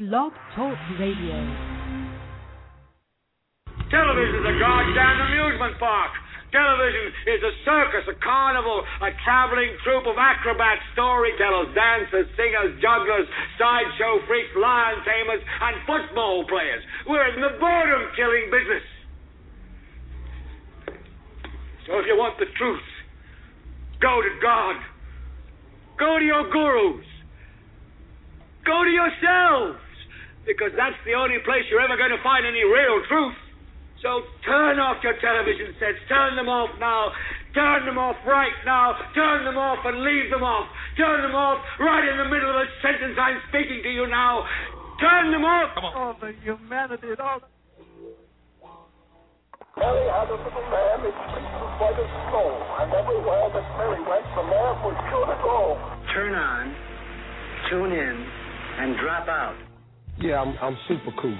Blog Talk Radio. Television's a goddamn amusement park. Television is a circus, a carnival, a traveling troupe of acrobats, storytellers, dancers, singers, jugglers, sideshow freaks, lion tamers, and football players. We're in the boredom-killing business. So if you want the truth, go to God. Go to your gurus. Go to yourselves. Because that's the only place you're ever going to find any real truth. So turn off your television sets. Turn them off now. Turn them off right now. Turn them off and leave them off. Turn them off right in the middle of the sentence I'm speaking to you now. Turn them off. Come on. All the humanity and all the... Mary had a little lamb, its fleece was white as snow, and everywhere that Mary went, the lamb was sure to go. Turn on, tune in, and drop out. Yeah, I'm super cool.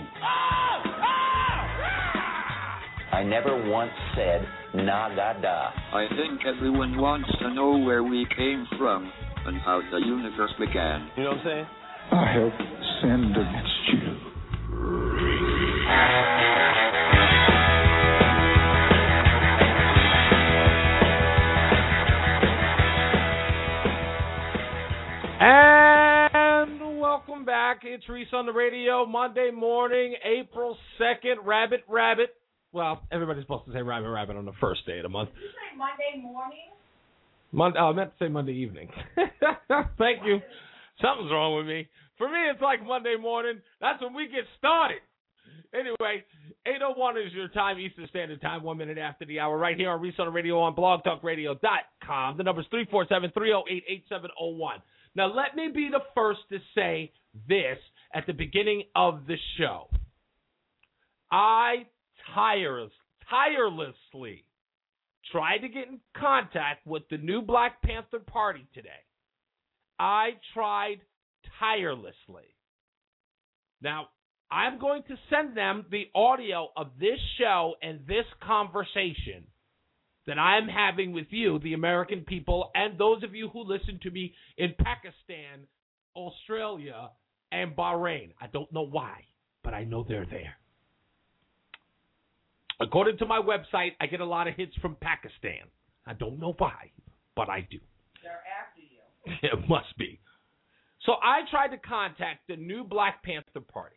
I never once said nagada. I think everyone wants to know where we came from and how the universe began. You know what I'm saying? I have sinned against you. And welcome back. It's Reese on the radio, Monday morning, April 2nd. Rabbit. Well, everybody's supposed to say rabbit on the first day of the month. Did you say Monday morning? I meant to say Monday evening. Thank you. Something's wrong with me. For me, it's like Monday morning. That's when we get started. Anyway, 8:01 is your time, Eastern Standard Time, 1 minute after the hour, right here on Reese on the radio on blogtalkradio.com. The number's 347-308-8701. Now, let me be the first to say this at the beginning of the show. I tirelessly tried to get in contact with the new Black Panther Party today. I tried tirelessly. Now, I'm going to send them the audio of this show and this conversation that I'm having with you, the American people, and those of you who listen to me in Pakistan, Australia, and Bahrain. I don't know why, but I know they're there. According to my website, I get a lot of hits from Pakistan. I don't know why, but I do. They're after you. It must be. So I tried to contact the new Black Panther Party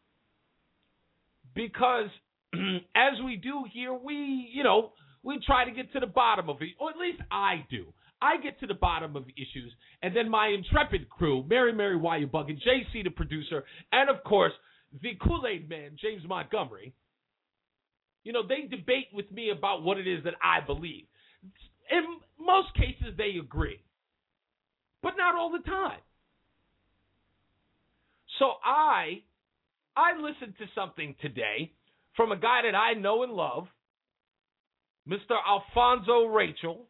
because, as we do here, we try to get to the bottom of it, or at least I do. I get to the bottom of issues, and then my intrepid crew, Mary, why you bugging, JC, the producer, and, of course, the Kool-Aid man, James Montgomery, they debate with me about what it is that I believe. In most cases, they agree, but not all the time. So I listened to something today from a guy that I know and love, Mr. Alfonso Rachel,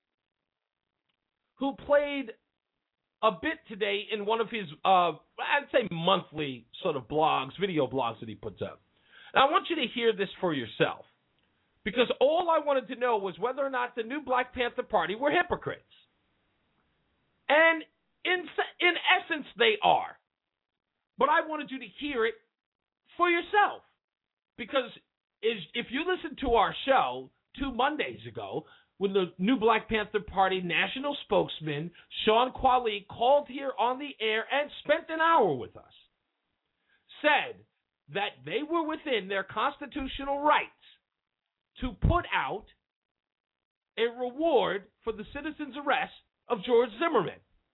who played a bit today in one of his, I'd say monthly sort of blogs, video blogs that he puts up. Now, I want you to hear this for yourself, because all I wanted to know was whether or not the new Black Panther Party were hypocrites. And in essence, they are. But I wanted you to hear it for yourself, because if you listen to our show 2 Mondays ago, when the new Black Panther Party national spokesman, Sean Qualley, called here on the air and spent an hour with us, said that they were within their constitutional rights to put out a reward for the citizen's arrest of George Zimmerman,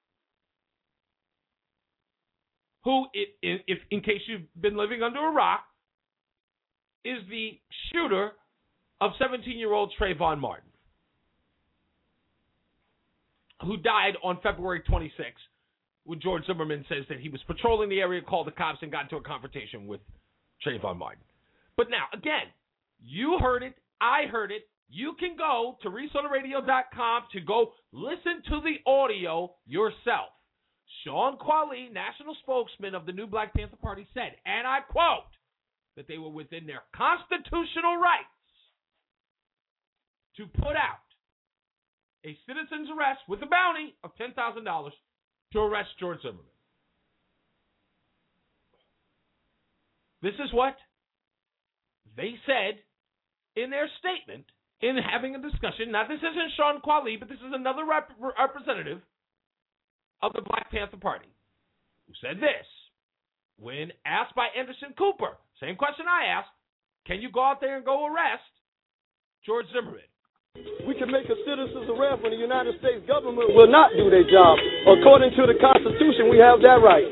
who, if in case you've been living under a rock, is the shooter of 17-year-old Trayvon Martin, who died on February 26th when George Zimmerman says that he was patrolling the area, called the cops, and got into a confrontation with Trayvon Martin. But now, again, you heard it, I heard it. You can go to ReeseOnTheRadio.com to go listen to the audio yourself. Sean Qualley, national spokesman of the new Black Panther Party, said, and I quote, that they were within their constitutional rights to put out a citizen's arrest with a bounty of $10,000 to arrest George Zimmerman. This is what they said in their statement in having a discussion. Now, this isn't Sean Qualley, but this is another representative of the Black Panther Party who said this when asked by Anderson Cooper. Same question I asked. Can you go out there and go arrest George Zimmerman? We can make a citizen's arrest when the United States government will not do their job. According to the Constitution, we have that right.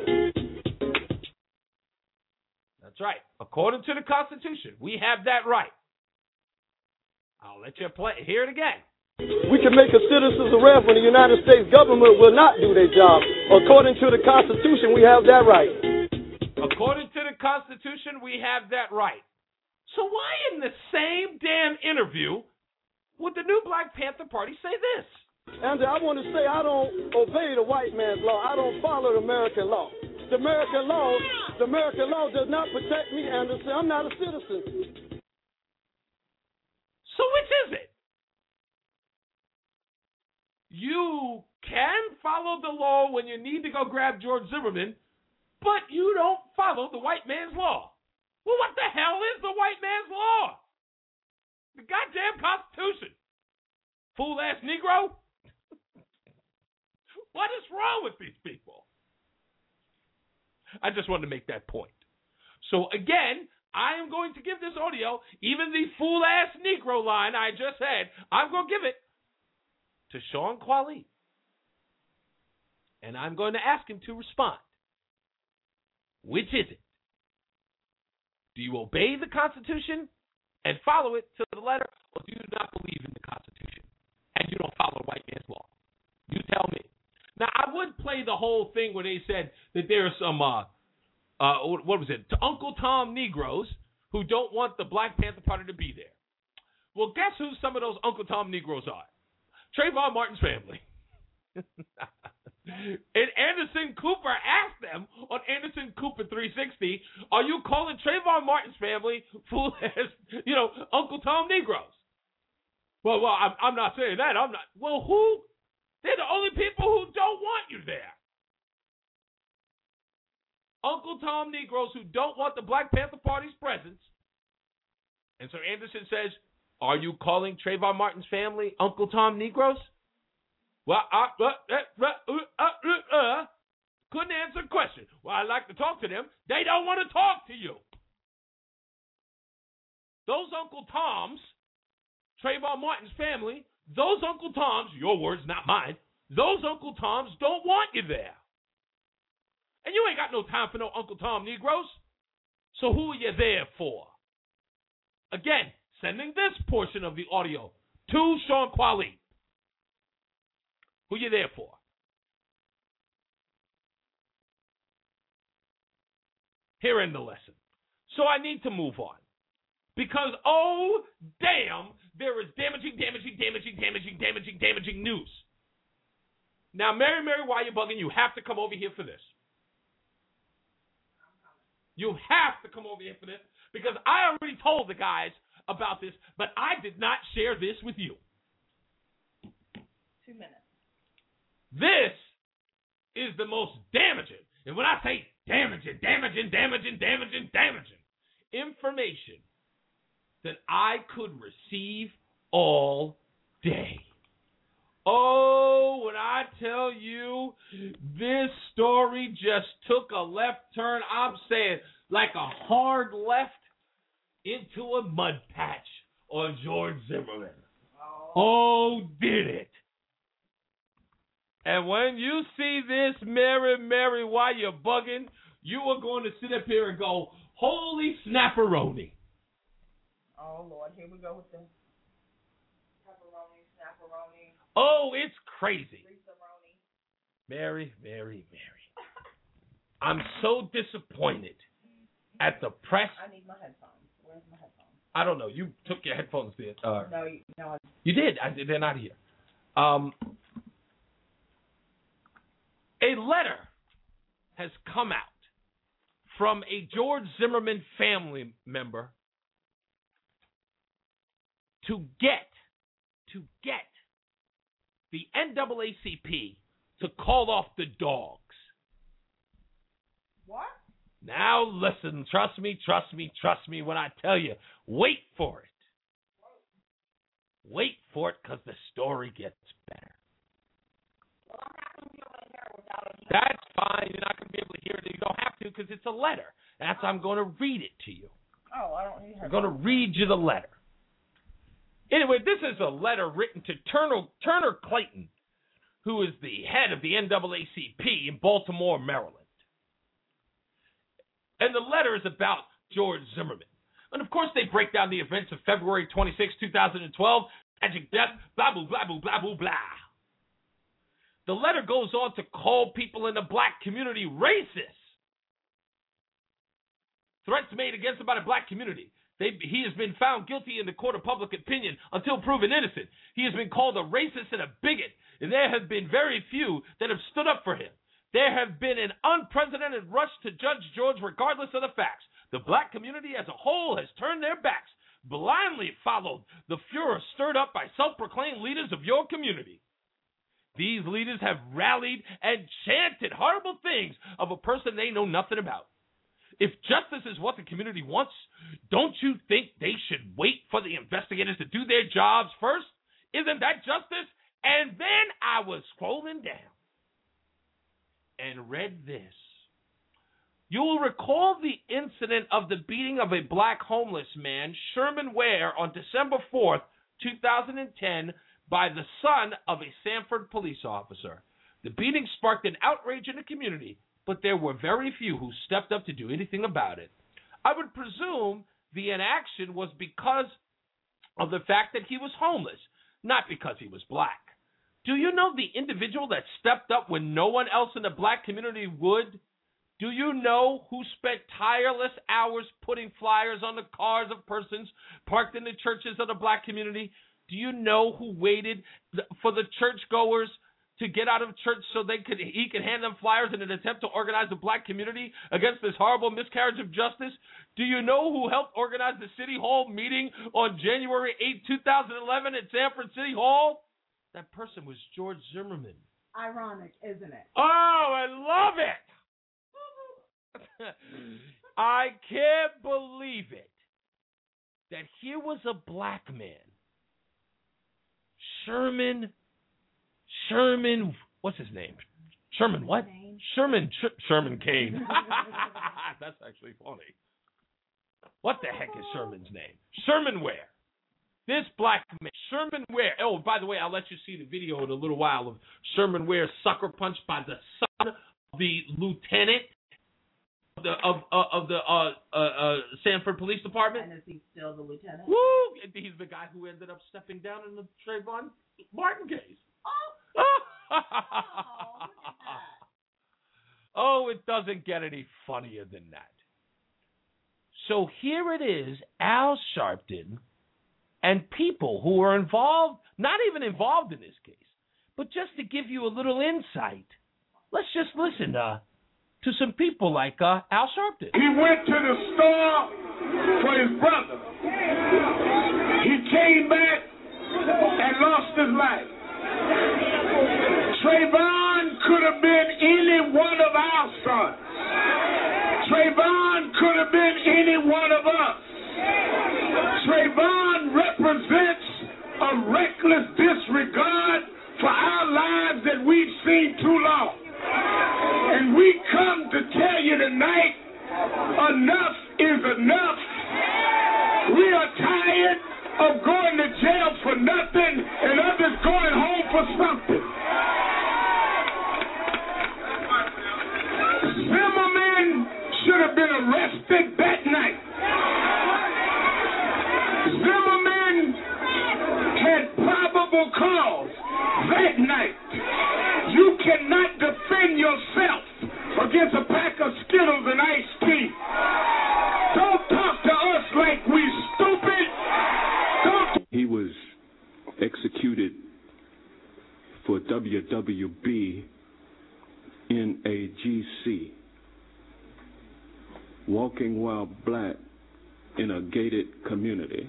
That's right. According to the Constitution, we have that right. I'll let you hear it again. We can make a citizen's arrest when the United States government will not do their job. According to the Constitution, we have that right. According to the Constitution, we have that right. So why in the same damn interview would the new Black Panther Party say this? Andrew, I want to say I don't obey the white man's law. I don't follow the American law. The American law does not protect me, Anderson. I'm not a citizen. So which is it? You can follow the law when you need to go grab George Zimmerman, but you don't follow the white man's law. Well, what the hell is the white man's law? The goddamn Constitution. Fool-ass Negro? What is wrong with these people? I just wanted to make that point. So again, I am going to give this audio, even the fool-ass Negro line I just said, I'm going to give it to Sean Qualley. And I'm going to ask him to respond. Which is it? Do you obey the Constitution and follow it to the letter, or do you not believe in the Constitution and you don't follow the white man's law? You tell me. Now, I would play the whole thing where they said that there are some, Uncle Tom Negroes who don't want the Black Panther Party to be there. Well, guess who some of those Uncle Tom Negroes are? Trayvon Martin's family. And Anderson Cooper asked them on Anderson Cooper 360, are you calling Trayvon Martin's family fool-ass, Uncle Tom Negroes? Well, I'm not saying that. I'm not. Well, who? They're the only people who don't want you there. Uncle Tom Negroes who don't want the Black Panther Party's presence. And so Anderson says, are you calling Trayvon Martin's family Uncle Tom Negroes? Well, couldn't answer the question. Well, I'd like to talk to them. They don't want to talk to you. Those Uncle Toms, Trayvon Martin's family, those Uncle Toms, your words, not mine, those Uncle Toms don't want you there. And you ain't got no time for no Uncle Tom Negroes. So who are you there for? Again, sending this portion of the audio to Sean Qualley. Who you there for? Here in the lesson. So I need to move on. Because, oh, damn, there is damaging news. Now, Mary, why are you bugging? You have to come over here for this. You have to come over here for this. Because I already told the guys about this, but I did not share this with you. 2 minutes. This is the most damaging, and when I say damaging information that I could receive all day. Oh, when I tell you this story just took a left turn, I'm saying like a hard left into a mud patch on George Zimmerman. Oh, did it. And when you see this, Mary, why you bugging, you are going to sit up here and go, holy snapperoni. Oh, Lord, here we go with the pepperoni, snapperoni. Oh, it's crazy. Mary. I'm so disappointed at the press. I need my headphones. Where's my headphones? I don't know. You took your headphones there. No. You did. They're not here. A letter has come out from a George Zimmerman family member to get the NAACP to call off the dogs. What? Now listen, trust me when I tell you, wait for it. Wait for it, because the story gets better. That's fine. You're not going to be able to hear it. You don't have to, because it's a letter. That's why I'm going to read it to you. Oh, I don't need her. I'm going to read you the letter. Anyway, this is a letter written to Turner Clayton, who is the head of the NAACP in Baltimore, Maryland. And the letter is about George Zimmerman. And, of course, they break down the events of February 26, 2012, tragic death, blah, blah, blah, blah, blah, blah, blah. The letter goes on to call people in the black community racist. Threats made against him by the black community. He has been found guilty in the court of public opinion until proven innocent. He has been called a racist and a bigot, and there have been very few that have stood up for him. There have been an unprecedented rush to judge George regardless of the facts. The black community as a whole has turned their backs, blindly followed the furor stirred up by self-proclaimed leaders of your community. These leaders have rallied and chanted horrible things of a person they know nothing about. If justice is what the community wants, don't you think they should wait for the investigators to do their jobs first? Isn't that justice? And then I was scrolling down and read this. You will recall the incident of the beating of a black homeless man, Sherman Ware, on December 4th, 2010, by the son of a Sanford police officer. The beating sparked an outrage in the community, but there were very few who stepped up to do anything about it. I would presume the inaction was because of the fact that he was homeless, not because he was black. Do you know the individual that stepped up when no one else in the black community would? Do you know who spent tireless hours putting flyers on the cars of persons parked in the churches of the black community? Do you know who waited for the churchgoers to get out of church so he could hand them flyers in an attempt to organize the black community against this horrible miscarriage of justice? Do you know who helped organize the City Hall meeting on January 8, 2011 at Sanford City Hall? That person was George Zimmerman. Ironic, isn't it? Oh, I love it. I can't believe it. That here was a black man. Sherman, what's his name? Sherman what? Sherman Cain. That's actually funny. What the heck is Sherman's name? Sherman Ware. This black man, Sherman Ware. Oh, by the way, I'll let you see the video in a little while of Sherman Ware sucker punched by the son of the lieutenant of the Sanford Police Department. And is he still the lieutenant? Woo! He's the guy who ended up stepping down in the Trayvon Martin case. Oh, look at that. Oh, it doesn't get any funnier than that. So here it is, Al Sharpton and people who are involved, not even involved in this case, but just to give you a little insight. Let's just listen to some people like Al Sharpton. He went to the store for his brother. He came back and lost his life. Trayvon could have been any one of our sons. Trayvon could have been any one of us. Trayvon represents a reckless disregard for our lives that we've seen too long. And we come to tell you tonight, enough is enough. We are tired of going to jail for nothing and others going home for something. Zimmerman should have been arrested that night. Zimmerman had probable cause that night. You cannot defend yourself against a pack of Skittles and iced tea. Don't talk to us like we stupid. He was executed for WWB NAGC, walking while black in a gated community.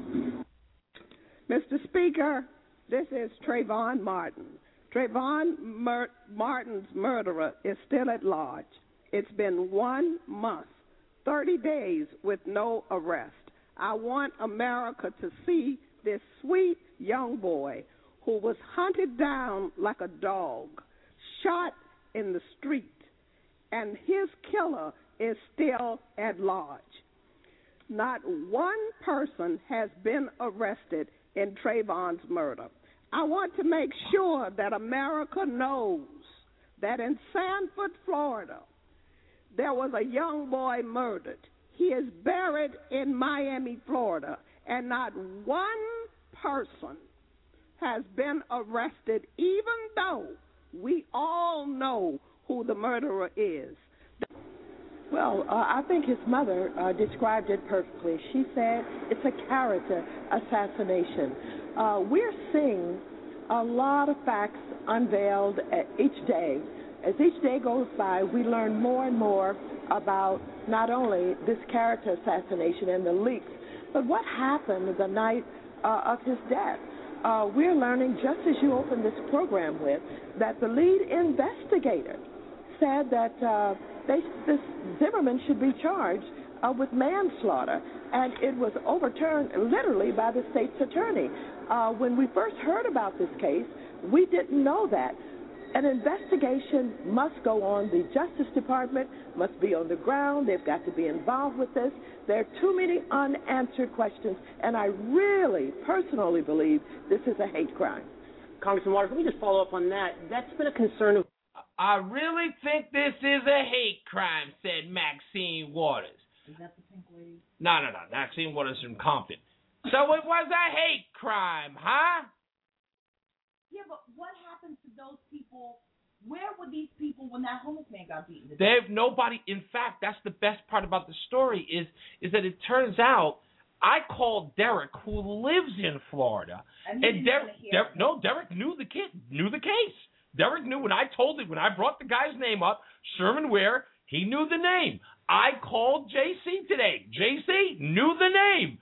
Mr. Speaker, this is Trayvon Martin. Trayvon Martin's murderer is still at large. It's been 1 month, 30 days with no arrest. I want America to see this sweet young boy who was hunted down like a dog, shot in the street, and his killer is still at large. Not one person has been arrested in Trayvon's murder. I want to make sure that America knows that in Sanford, Florida, there was a young boy murdered. He is buried in Miami, Florida, and not one person has been arrested, even though we all know who the murderer is. Well, I think his mother described it perfectly. She said it's a character assassination. We're seeing a lot of facts unveiled each day. As each day goes by, we learn more and more about not only this character assassination and the leaks, but what happened the night of his death. We're learning, just as you opened this program with, that the lead investigator said that this Zimmerman should be charged with manslaughter, and it was overturned literally by the state's attorney. When we first heard about this case, we didn't know that. An investigation must go on. The Justice Department must be on the ground. They've got to be involved with this. There are too many unanswered questions, and I really, personally believe this is a hate crime. Congressman Waters, let me just follow up on that. That's been a concern of... I really think this is a hate crime, said Maxine Waters. Is that the pink lady? No. Maxine Waters from Compton. So it was a hate crime, huh? Yeah, but what happened to those people? Where were these people when that homeless man got beaten? They've nobody. In fact, that's the best part about the story is that it turns out I called Derek, who lives in Florida, and Derek knew the case. Derek knew when I brought the guy's name up, Sherman Ware, he knew the name. I called JC today. JC knew the name.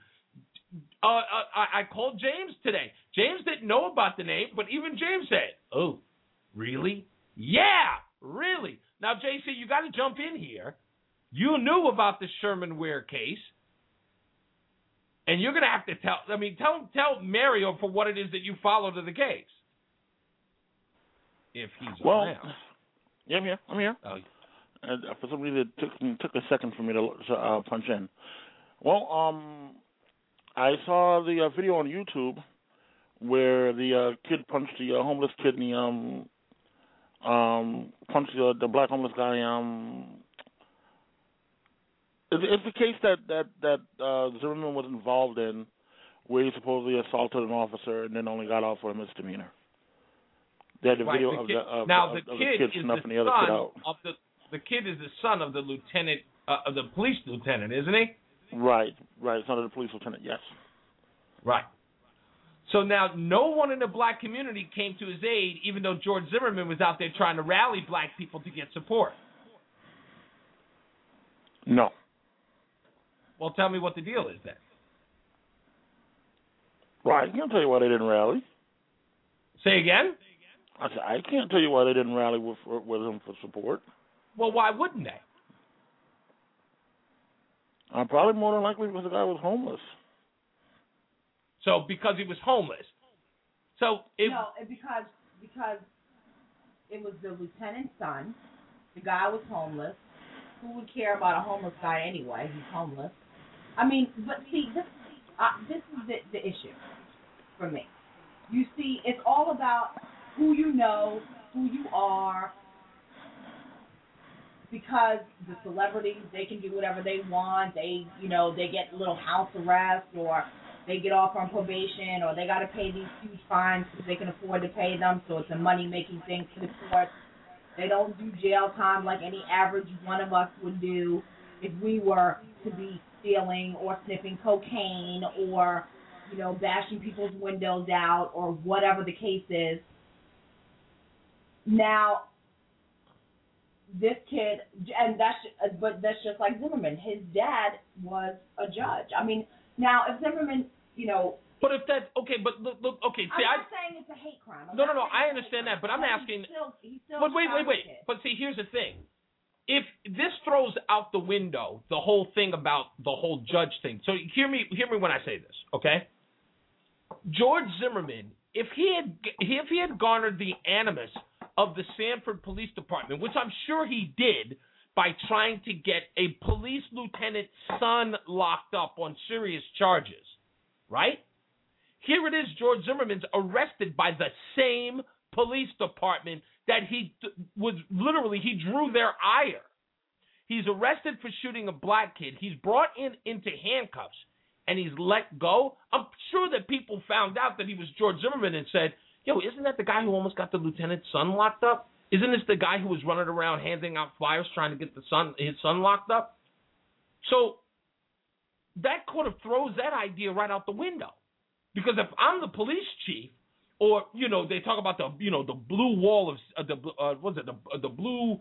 I called James today. James didn't know about the name, but even James said, "Oh, really? Yeah, really." Now, JC, you got to jump in here. You knew about the Sherman Ware case, and you're going to have to tell Mario for what it is that you followed of the case. If he's around. Yeah, I'm here. Oh. For some reason, it took a second for me to punch in. Well, I saw the video on YouTube where the kid punched the homeless kid and punched the black homeless guy. It's the case that Zimmerman was involved in, where he supposedly assaulted an officer and then only got off for a misdemeanor. They had the video of the kid snuffing the other kid out. The kid is the son of the lieutenant, of the police lieutenant, isn't he? Right. Son of the police lieutenant, yes. Right. So now no one in the black community came to his aid, even though George Zimmerman was out there trying to rally black people to get support. No. Well, tell me what the deal is then. Right. I can't tell you why they didn't rally. Say again? I can't tell you why they didn't rally with him for support. Well, why wouldn't they? Probably more than likely because the guy was homeless. So because he was homeless. So because it was the lieutenant's son. The guy was homeless. Who would care about a homeless guy anyway? He's homeless. I mean, but see, this is the issue for me. You see, it's all about who you know, who you are, because the celebrities, they can do whatever they want. They get little house arrest, or they get off on probation, or they got to pay these huge fines because they can afford to pay them, so it's a money-making thing for the courts. They don't do jail time like any average one of us would do if we were to be stealing or sniffing cocaine or, bashing people's windows out or whatever the case is. Now, this kid, but that's just like Zimmerman. His dad was a judge. I mean, now if Zimmerman, But if that, okay, but look, okay. See, I'm not saying it's a hate crime. No, I understand that, but I'm asking. He's still but wait. But see, here's the thing. if this throws out the window the whole thing about the whole judge thing. So hear me when I say this, okay? George Zimmerman, if he had garnered the animus of the Sanford Police Department, which I'm sure he did by trying to get a police lieutenant's son locked up on serious charges, right? Here it is, George Zimmerman's arrested by the same police department that he drew their ire. He's arrested for shooting a black kid. He's brought into handcuffs, and he's let go. I'm sure that people found out that he was George Zimmerman and said, yo, isn't that the guy who almost got the lieutenant's son locked up? Isn't this the guy who was running around handing out flyers trying to get his son locked up? So that kind of throws that idea right out the window. Because if I'm the police chief, or they talk about the blue wall of the blue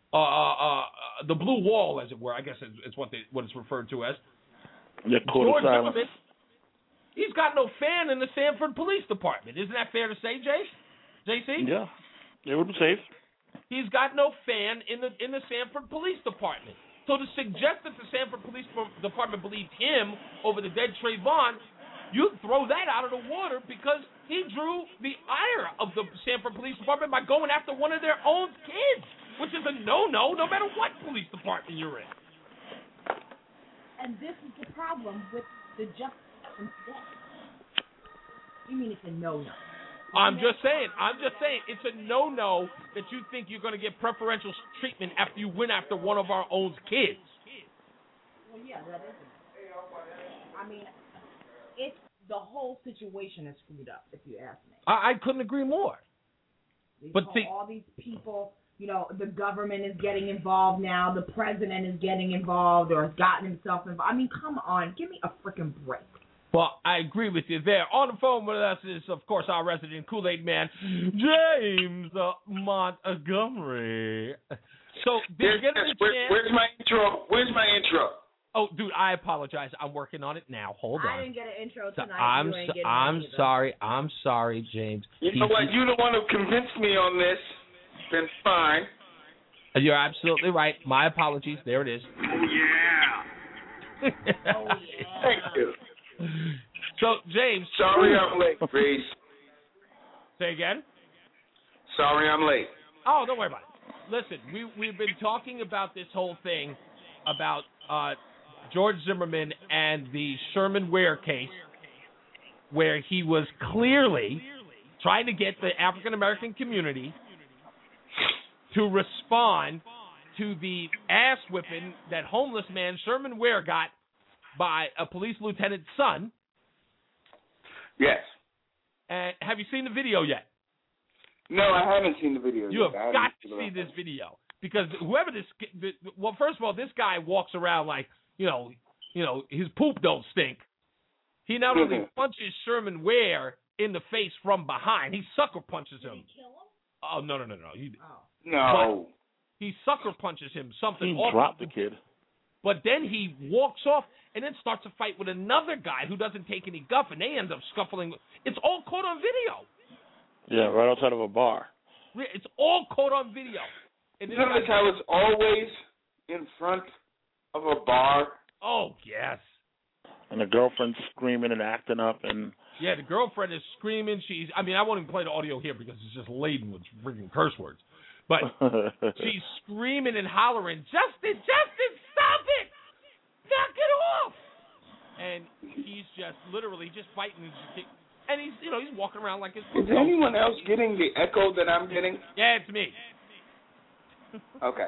wall, as it were. I guess it's what it's referred to as. Yeah, George Zimmerman, he's got no fan in the Sanford Police Department. Isn't that fair to say, JC? Yeah, it would be safe. He's got no fan in the Sanford Police Department. So to suggest that the Sanford Police Department believed him over the dead Trayvon, you throw that out of the water because he drew the ire of the Sanford Police Department by going after one of their own kids, which is a no-no no matter what police department you're in. And this is the problem with the justice system today. You mean it's a no-no? I'm just saying it's a no-no that you think you're going to get preferential treatment after you win after one of our own kids. Well, yeah, that is. I mean, the whole situation is screwed up, if you ask me. I couldn't agree more. All these people, the government is getting involved now. The president is getting involved or has gotten himself involved. I mean, come on. Give me a freaking break. Well, I agree with you there. On the phone with us is, of course, our resident Kool-Aid man, James Montgomery. So, where's my intro? Where's my intro? Oh, dude, I apologize. I'm working on it now. Hold on. I didn't get an intro tonight. I'm sorry. I'm sorry, James. You know what? You're the one who convinced me on this. Then fine. You're absolutely right. My apologies. There it is. Oh, yeah. Thank you. So, James. Sorry I'm late, Reese. Say again? Sorry I'm late. Oh, don't worry about it. Listen, we've been talking about this whole thing about George Zimmerman and the Sherman Ware case, where he was clearly trying to get the African-American community to respond to the ass-whipping that homeless man Sherman Ware got by a police lieutenant's son. Yes. And have you seen the video yet? No, I haven't seen the video yet. You have got to see this video. Because whoever well, first of all, this guy walks around like, his poop don't stink. He not only punches Sherman Ware in the face from behind, he sucker punches him. Did he kill him? Oh, no. No. He sucker punches him. Something he dropped the kid. But then he walks off and then starts a fight with another guy who doesn't take any guff, and they end up scuffling. It's all caught on video. Yeah, right outside of a bar. It's all caught on video. Notice how it's always in front of a bar? Oh, yes. And the girlfriend's screaming and acting up. And yeah, the girlfriend is screaming. I won't even play the audio here because it's just laden with freaking curse words. But she's screaming and hollering, Justin, stop it! Knock it off! And he's just literally just fighting. And he's walking around like his... Is anyone else getting the echo that I'm getting? Yeah, it's me. Okay.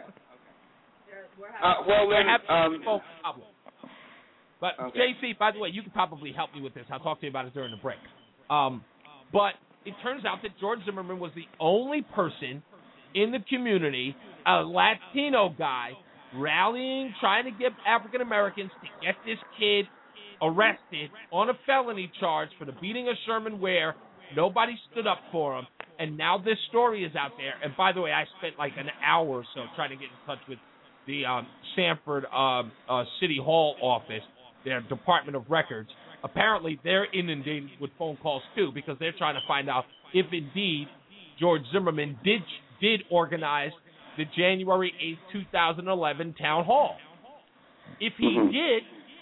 But okay. JC, by the way, you could probably help me with this. I'll talk to you about it during the break. But it turns out that George Zimmerman was the only person in the community, a Latino guy, rallying, trying to get African Americans to get this kid arrested on a felony charge for the beating of Sherman Ware. Nobody stood up for him. And now this story is out there. And by the way, I spent like an hour or so trying to get in touch with the Sanford City Hall office, their Department of Records. Apparently, they're inundated with phone calls, too, because they're trying to find out if indeed George Zimmerman did organize the January 8th, 2011 town hall. If he did,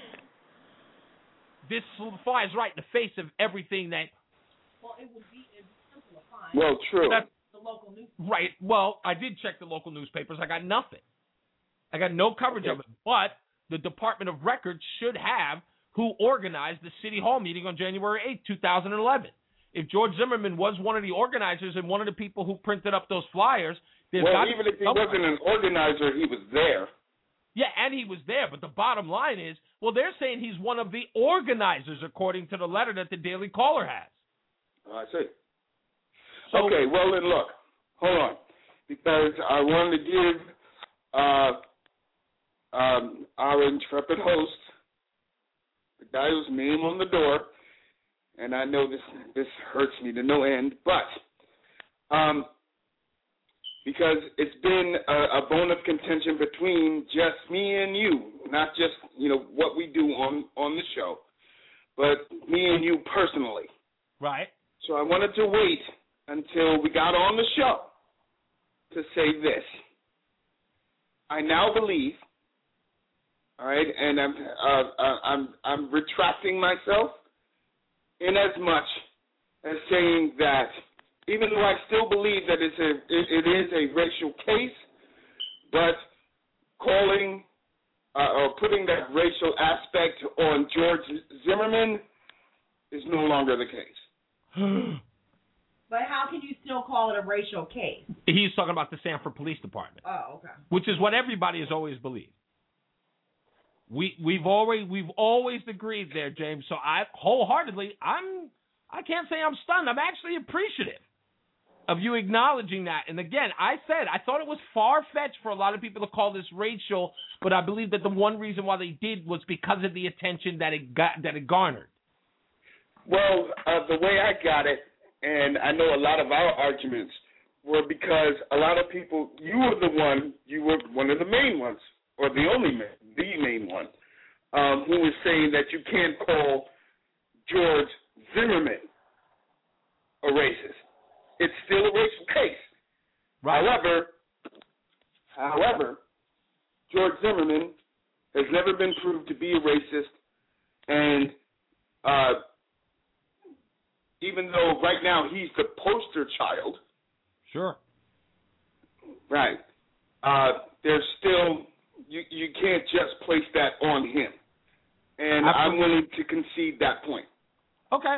this flies right in the face of everything that. Well, it would be simple to find. Well, true. The local news. Right. Well, I did check the local newspapers. I got nothing. I got no coverage of it. But the Department of Records should have who organized the City Hall meeting on January 8th, 2011. If George Zimmerman was one of the organizers and one of the people who printed up those flyers, even if he wasn't an organizer, he was there. Yeah, and he was there. But the bottom line is, well, they're saying he's one of the organizers, according to the letter that the Daily Caller has. I see. So, okay, well, then look. Hold on. Because I wanted to give our intrepid host the guy whose name on the door, and I know this hurts me to no end, but because it's been a bone of contention between just me and you, not just, what we do on the show, but me and you personally. Right. So I wanted to wait until we got on the show to say this. I now believe, all right, and I'm retracting myself in as much as saying that even though I still believe that it is a racial case, but calling or putting that racial aspect on George Zimmerman is no longer the case. But how can you still call it a racial case? He's talking about the Sanford Police Department. Oh, okay. Which is what everybody has always believed. We've always agreed there, James. So I can't say I'm stunned. I'm actually appreciative of you acknowledging that. And again, I thought it was far-fetched for a lot of people to call this racial, but I believe that the one reason why they did was because of the attention that it garnered. Well, the way I got it, and I know a lot of our arguments were because a lot of people, you were one of the main ones, or the main one, who was saying that you can't call George Zimmerman a racist. It's still a racial case. Right. However, George Zimmerman has never been proved to be a racist, and even though right now he's the poster child. Sure. Right. There's still, you can't just place that on him. And I'm willing to concede that point. Okay.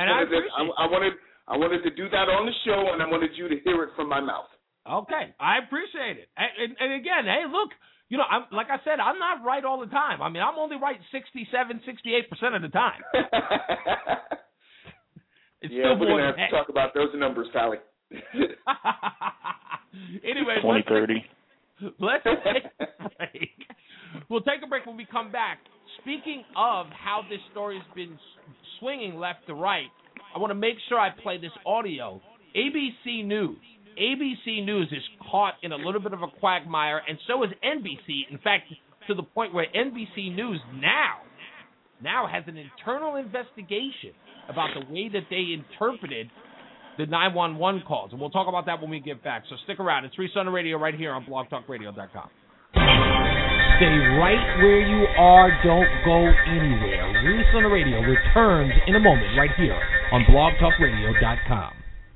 I wanted to do that on the show, and I wanted you to hear it from my mouth. Okay. I appreciate it. And again, hey, look, like I said, I'm not right all the time. I mean, I'm only right 67, 68% of the time. We're going to have to talk about those numbers, Pally. Anyway, 2030. Let's take a break. We'll take a break when we come back. Speaking of how this story's been swinging left to right, I want to make sure I play this audio. ABC News. ABC News is caught in a little bit of a quagmire, and so is NBC. In fact, to the point where NBC News now has an internal investigation about the way that they interpreted the 911 calls. And we'll talk about that when we get back. So stick around. It's Reese on the Radio right here on blogtalkradio.com. Stay right where you are. Don't go anywhere. Reese on the Radio returns in a moment right here on blogtalkradio.com.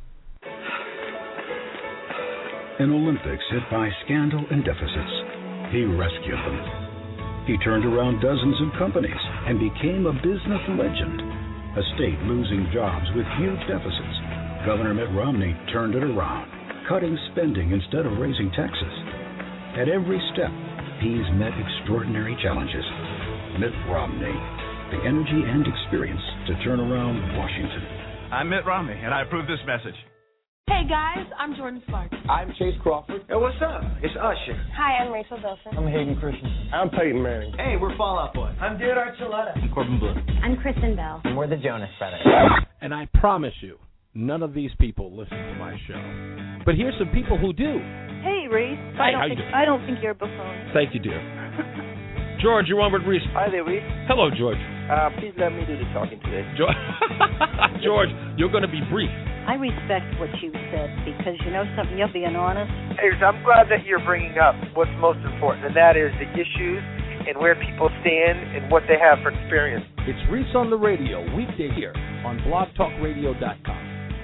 An Olympics hit by scandal and deficits, he rescued them. He turned around dozens of companies and became a business legend. A state losing jobs with huge deficits. Governor Mitt Romney turned it around, cutting spending instead of raising taxes. At every step, he's met extraordinary challenges. Mitt Romney, the energy and experience to turn around Washington. I'm Mitt Romney, and I approve this message. Hey guys, I'm Jordan Sparks. I'm Chase Crawford. Hey, what's up? It's Usher. Hi, I'm Rachel Bilson. I'm Hayden Christensen. I'm Peyton Manning. Hey, we're Fall Out Boy. I'm Dude Archuleta. I'm Corbin Bleu. I'm Kristen Bell. And we're the Jonas Brothers. And I promise you, none of these people listen to my show. But here's some people who do. Hey, Reese. Hey, I don't think you're a buffoon. Thank you, dear. George, you're on with Reese. Hi there, Reese. Hello, George. Please let me do the talking today. George, you're going to be brief. I respect what you said because you know something, you're being honest. I'm glad that you're bringing up what's most important, and that is the issues and where people stand and what they have for experience. It's Reese on the Radio, weekday here on blogtalkradio.com.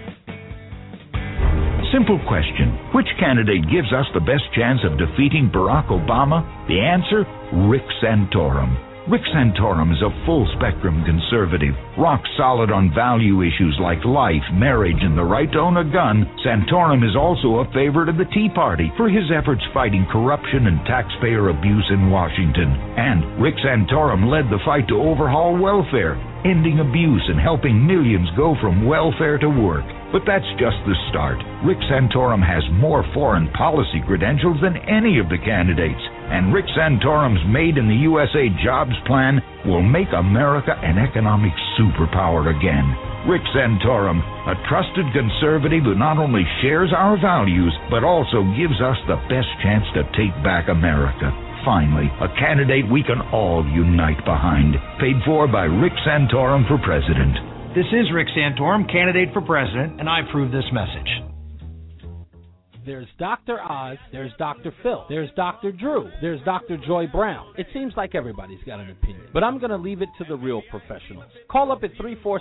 Simple question. Which candidate gives us the best chance of defeating Barack Obama? The answer? Rick Santorum. Rick Santorum is a full-spectrum conservative, rock-solid on value issues like life, marriage, and the right to own a gun. Santorum is also a favorite of the Tea Party for his efforts fighting corruption and taxpayer abuse in Washington. And Rick Santorum led the fight to overhaul welfare, ending abuse and helping millions go from welfare to work. But that's just the start. Rick Santorum has more foreign policy credentials than any of the candidates. And Rick Santorum's Made in the USA jobs plan will make America an economic superpower again. Rick Santorum, a trusted conservative who not only shares our values, but also gives us the best chance to take back America. Finally, a candidate we can all unite behind. Paid for by Rick Santorum for president. This is Rick Santorum, candidate for president, and I approve this message. There's Dr. Oz, there's Dr. Phil, there's Dr. Drew, there's Dr. Joy Brown. It seems like everybody's got an opinion, but I'm going to leave it to the real professionals. Call up at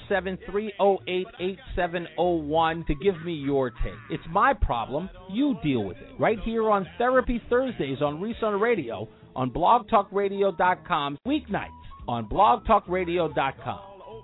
347-308-8701 to give me your take. It's my problem. You deal with it. Right here on Therapy Thursdays on Reese on the Radio on blogtalkradio.com, weeknights on blogtalkradio.com.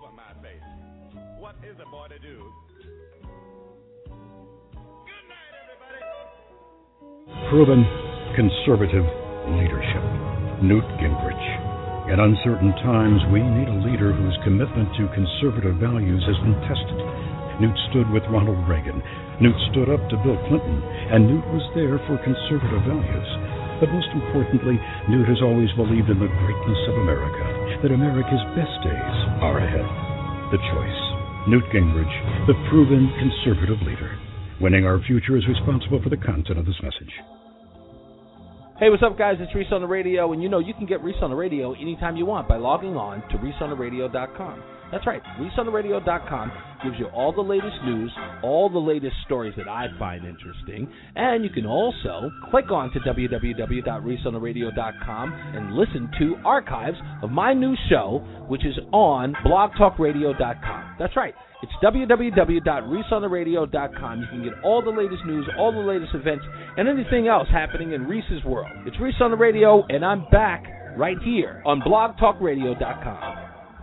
Proven conservative leadership. Newt Gingrich. In uncertain times, we need a leader whose commitment to conservative values has been tested. Newt stood with Ronald Reagan. Newt stood up to Bill Clinton. And Newt was there for conservative values. But most importantly, Newt has always believed in the greatness of America, that America's best days are ahead. The choice. Newt Gingrich, the proven conservative leader. Winning our future is responsible for the content of this message. Hey, what's up, guys? It's Reese on the Radio, and you know you can get Reese on the Radio anytime you want by logging on to ReeseOnTheRadio.com. That's right, ReeseOnTheRadio.com gives you all the latest news, all the latest stories that I find interesting, and you can also click on to www.ReeseOnTheRadio.com and listen to archives of my new show, which is on BlogTalkRadio.com. That's right. It's www.ReeseOnTheRadio.com. You can get all the latest news, all the latest events, and anything else happening in Reese's world. It's Reese on the Radio, and I'm back right here on BlogTalkRadio.com.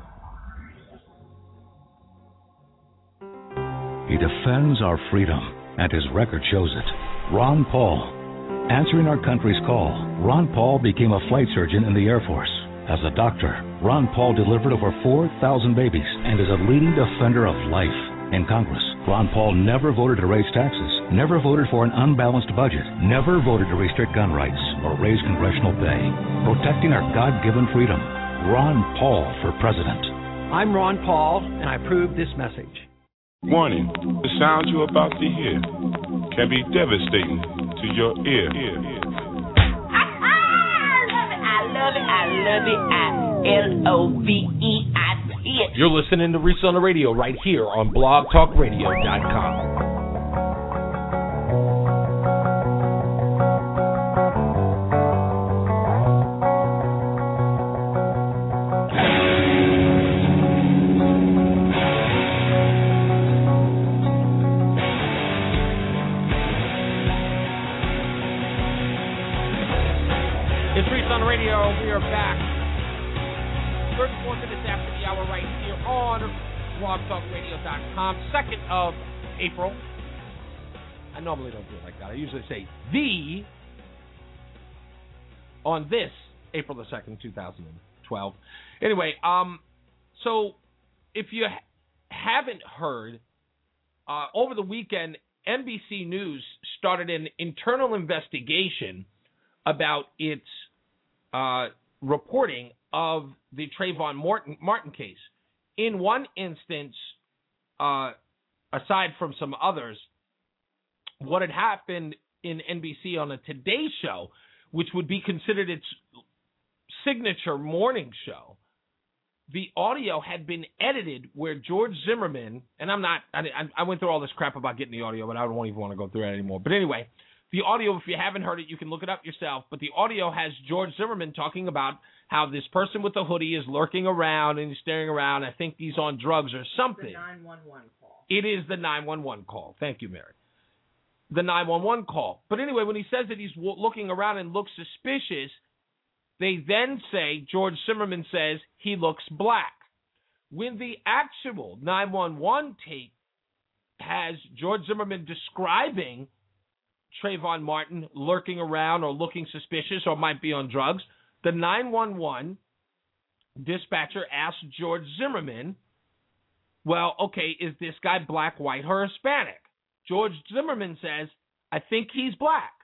He defends our freedom, and his record shows it. Ron Paul. Answering our country's call, Ron Paul became a flight surgeon in the Air Force. As a doctor, Ron Paul delivered over 4,000 babies and is a leading defender of life. In Congress, Ron Paul never voted to raise taxes, never voted for an unbalanced budget, never voted to restrict gun rights or raise congressional pay. Protecting our God-given freedom. Ron Paul for president. I'm Ron Paul, and I approve this message. Warning, the sound you're about to hear can be devastating to your ear. I love it. LOVE. I see it. You're listening to Reese on the Radio right here on blogtalkradio.com. It's Reese on the Radio. We are back. 34 minutes after the hour right here on blogtalkradio.com. 2nd of April. I normally don't do it like that. I usually say on this April the 2nd, 2012. Anyway, so if you haven't heard, over the weekend, NBC News started an internal investigation about its reporting of the Trayvon Martin case. In one instance, aside from some others, what had happened in NBC on a Today Show, which would be considered its signature morning show, the audio had been edited where George Zimmerman, and I went through all this crap about getting the audio, but I don't even want to go through that anymore. But anyway, the audio, if you haven't heard it, you can look it up yourself, but the audio has George Zimmerman talking about how this person with the hoodie is lurking around and he's staring around. I think he's on drugs or something. The 911 call. It is the 911 call. Thank you, Mary. The 911 call. But anyway, when he says that he's looking around and looks suspicious, they then say, George Zimmerman says, he looks black. When the actual 911 tape has George Zimmerman describing Trayvon Martin lurking around or looking suspicious or might be on drugs, the 911 dispatcher asked George Zimmerman, well, okay, is this guy black, white, or Hispanic? George Zimmerman says, I think he's black.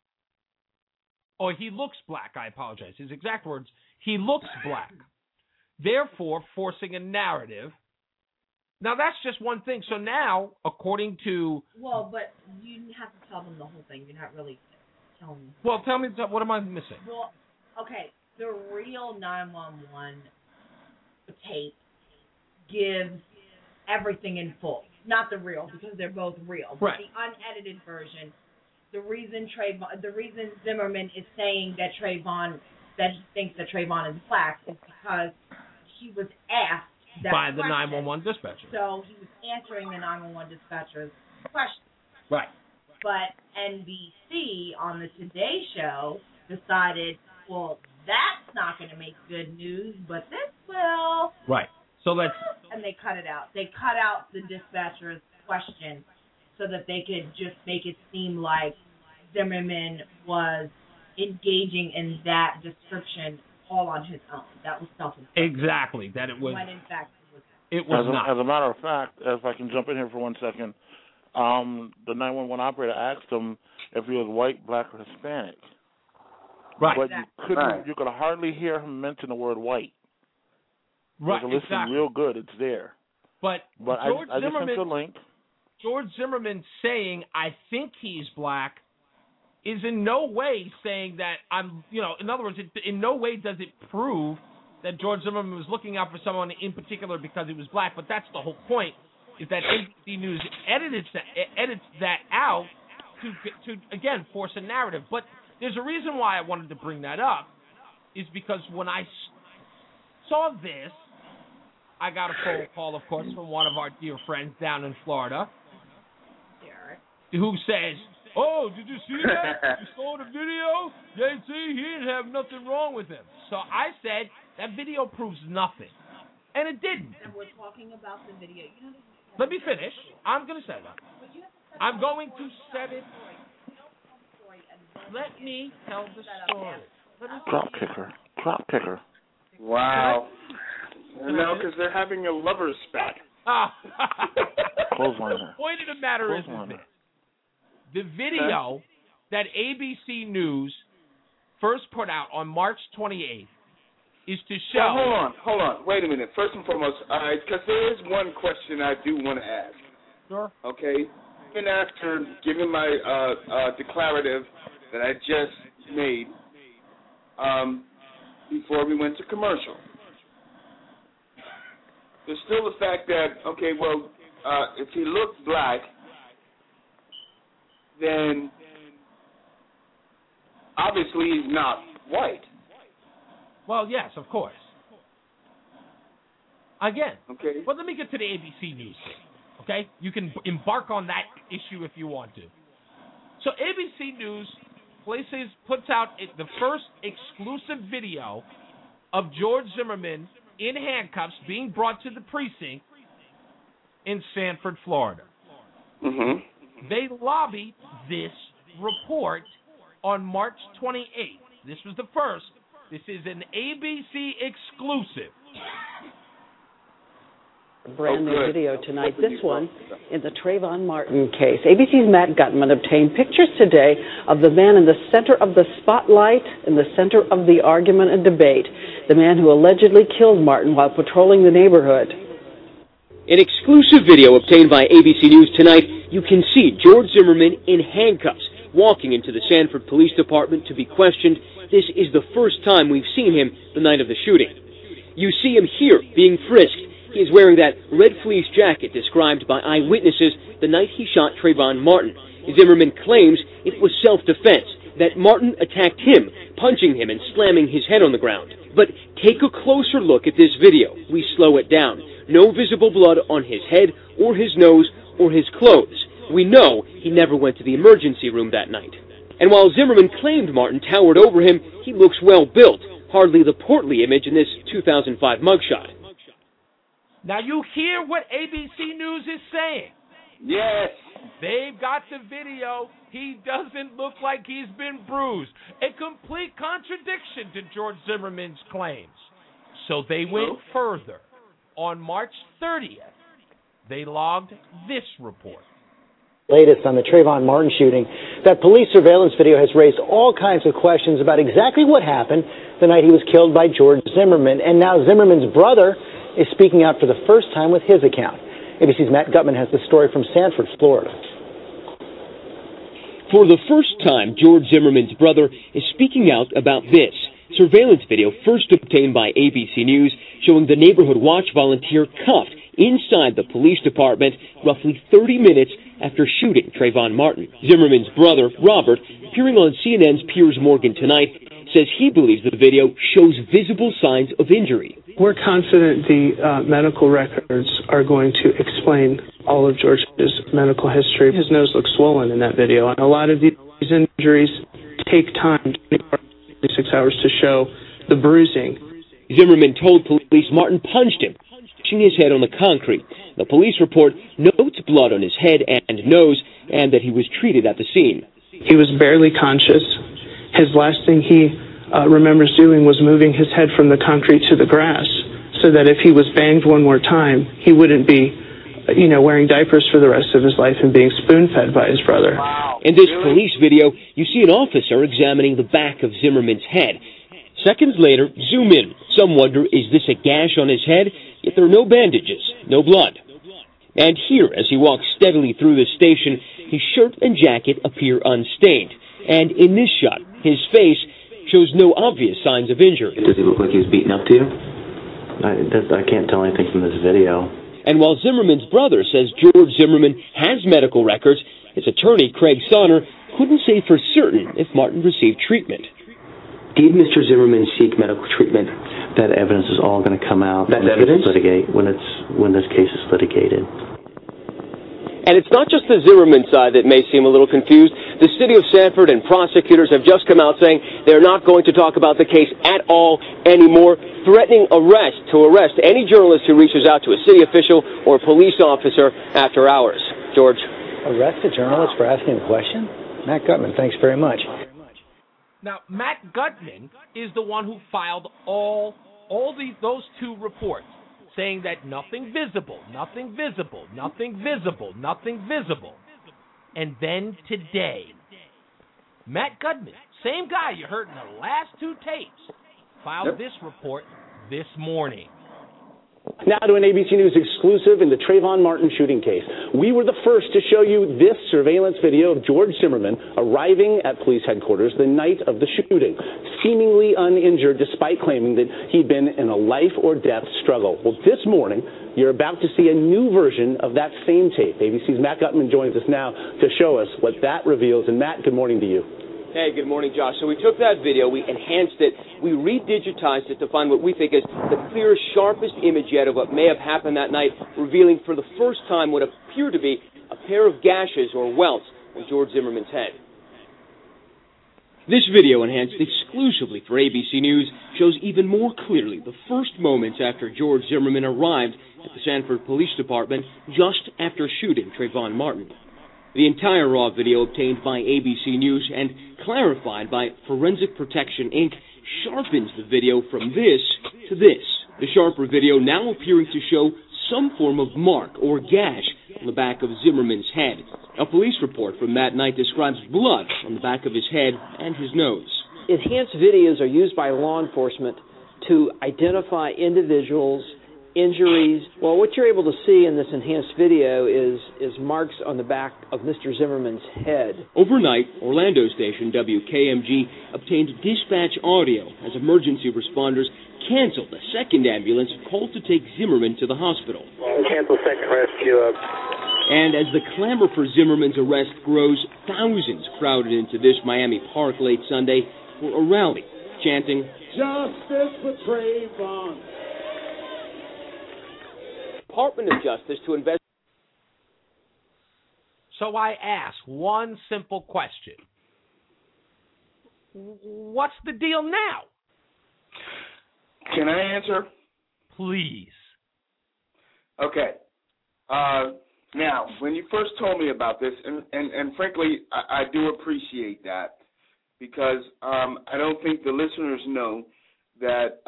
Or he looks black, I apologize. His exact words, he looks black. Therefore, forcing a narrative. Now, that's just one thing. So now, according to... Well, but you have to tell them the whole thing. You're not really telling them. Well, tell me, what am I missing? Well, okay, the real 911 tape gives everything in full. Not the real, because they're both real. But right. The unedited version, the reason Zimmerman is saying that he thinks that Trayvon is black is because he was asked that by the question. 911 dispatcher. So he was answering the 911 dispatcher's question. Right. But NBC on the Today Show decided, well, that's not going to make good news, but this will. Right. So let's. And they cut it out. They cut out the dispatcher's question so that they could just make it seem like Zimmerman was engaging in that description all on his own. That was self-inflicted. Exactly. That it was. When in fact it was not. As a matter of fact, if I can jump in here for 1 second, the 911 operator asked him if he was white, black, or Hispanic. Right. But you could hardly hear him mention the word white. Right. Listen exactly. Real good. It's there. But George I just sent you a link. George Zimmerman saying, I think he's black, is in no way saying that in other words, in no way does it prove that George Zimmerman was looking out for someone in particular because he was black, but that's the whole point, is that NBC News edits that out to again, force a narrative. But there's a reason why I wanted to bring that up, is because when I saw this, I got a phone call, of course, from one of our dear friends down in Florida, who says, oh, did you see that? You saw the video? They see he didn't have nothing wrong with him. So I said, that video proves nothing. And it didn't. And we're talking about the video. Let me finish. I'm going to set it up. I'm going to set it. Let me tell the story. Drop kicker. Wow. No, because they're having a lover's spat. Clothesline her. The point of the matter is this. The video that ABC News first put out on March 28th is to show... Now, hold on. Wait a minute. First and foremost, because there is one question I do want to ask. Sure. Okay? Even after giving my declarative that I just made before we went to commercial, there's still the fact that, okay, well, if he looked black, then obviously he's not white. Well, yes, of course. Again, okay. Well, let me get to the ABC News thing, okay? You can embark on that issue if you want to. So ABC News puts out the first exclusive video of George Zimmerman in handcuffs being brought to the precinct in Sanford, Florida. Mm-hmm. They lobbied this report on March 28th. This was the first. This is an ABC exclusive. Brand new video tonight. This one in the Trayvon Martin case. ABC's Matt Gutman obtained pictures today of the man in the center of the spotlight, in the center of the argument and debate, the man who allegedly killed Martin while patrolling the neighborhood. In exclusive video obtained by ABC News tonight, you can see George Zimmerman in handcuffs walking into the Sanford Police Department to be questioned. This is the first time we've seen him the night of the shooting. You see him here being frisked. He is wearing that red fleece jacket described by eyewitnesses the night he shot Trayvon Martin. Zimmerman claims it was self-defense, that Martin attacked him, punching him and slamming his head on the ground. But take a closer look at this video. We slow it down. No visible blood on his head or his nose or his clothes. We know he never went to the emergency room that night. And while Zimmerman claimed Martin towered over him, he looks well built, hardly the portly image in this 2005 mugshot. Now you hear what ABC News is saying. Yes. They've got the video. He doesn't look like he's been bruised. A complete contradiction to George Zimmerman's claims. So they went further. On March 30th, they logged this report. Latest on the Trayvon Martin shooting. That police surveillance video has raised all kinds of questions about exactly what happened the night he was killed by George Zimmerman. And now Zimmerman's brother is speaking out for the first time with his account. ABC's Matt Gutman has the story from Sanford, Florida. For the first time, George Zimmerman's brother is speaking out about this surveillance video first obtained by ABC News showing the Neighborhood Watch volunteer cuffed inside the police department roughly 30 minutes after shooting Trayvon Martin. Zimmerman's brother, Robert, appearing on CNN's Piers Morgan tonight, says he believes the video shows visible signs of injury. We're confident the medical records are going to explain all of George's medical history. His nose looks swollen in that video, and a lot of these injuries take time, 26 hours, to show the bruising. Zimmerman told police Martin punched him, pushing his head on the concrete. The police report notes blood on his head and nose, and that he was treated at the scene. He was barely conscious. His last thing he remembers doing was moving his head from the concrete to the grass, so that if he was banged one more time, he wouldn't be, wearing diapers for the rest of his life and being spoon-fed by his brother. Wow. In this police video, you see an officer examining the back of Zimmerman's head. Seconds later, zoom in. Some wonder, is this a gash on his head? Yet there are no bandages, no blood. And here, as he walks steadily through the station, his shirt and jacket appear unstained. And in this shot, his face shows no obvious signs of injury. Does he look like he was beaten up to you? I can't tell anything from this video. And while Zimmerman's brother says George Zimmerman has medical records, his attorney, Craig Sonner, couldn't say for certain if Martin received treatment. Did Mr. Zimmerman seek medical treatment? That evidence is all going to come out when this case is litigated. And it's not just the Zimmerman side that may seem a little confused. The city of Sanford and prosecutors have just come out saying they're not going to talk about the case at all anymore, threatening to arrest any journalist who reaches out to a city official or police officer after hours. George? Arrest a journalist for asking a question? Matt Gutman, thanks very much. Now, Matt Gutman is the one who filed those two reports, saying that nothing visible. And then today, Matt Gutman, same guy you heard in the last two tapes, filed this report this morning. Now to an ABC News exclusive in the Trayvon Martin shooting case. We were the first to show you this surveillance video of George Zimmerman arriving at police headquarters the night of the shooting, seemingly uninjured despite claiming that he'd been in a life or death struggle. Well, this morning, you're about to see a new version of that same tape. ABC's Matt Gutman joins us now to show us what that reveals. And Matt, good morning to you. Hey, good morning, Josh. So we took that video, we enhanced it, we redigitized it to find what we think is the clearest, sharpest image yet of what may have happened that night, revealing for the first time what appeared to be a pair of gashes or welts on George Zimmerman's head. This video, enhanced exclusively for ABC News, shows even more clearly the first moments after George Zimmerman arrived at the Sanford Police Department just after shooting Trayvon Martin. The entire raw video obtained by ABC News and clarified by Forensic Protection, Inc. sharpens the video from this to this. The sharper video now appearing to show some form of mark or gash on the back of Zimmerman's head. A police report from that night describes blood on the back of his head and his nose. Enhanced videos are used by law enforcement to identify individuals injuries. Well, what you're able to see in this enhanced video is marks on the back of Mr. Zimmerman's head. Overnight, Orlando station WKMG obtained dispatch audio as emergency responders canceled a second ambulance called to take Zimmerman to the hospital. Cancel second rescue up. And as the clamor for Zimmerman's arrest grows, thousands crowded into this Miami park late Sunday for a rally, chanting, "Justice for Trayvon." Department of Justice to investigate. So I ask one simple question. What's the deal now? Can I answer? Please. Okay. Now, when you first told me about this, and frankly, I do appreciate that, because I don't think the listeners know that,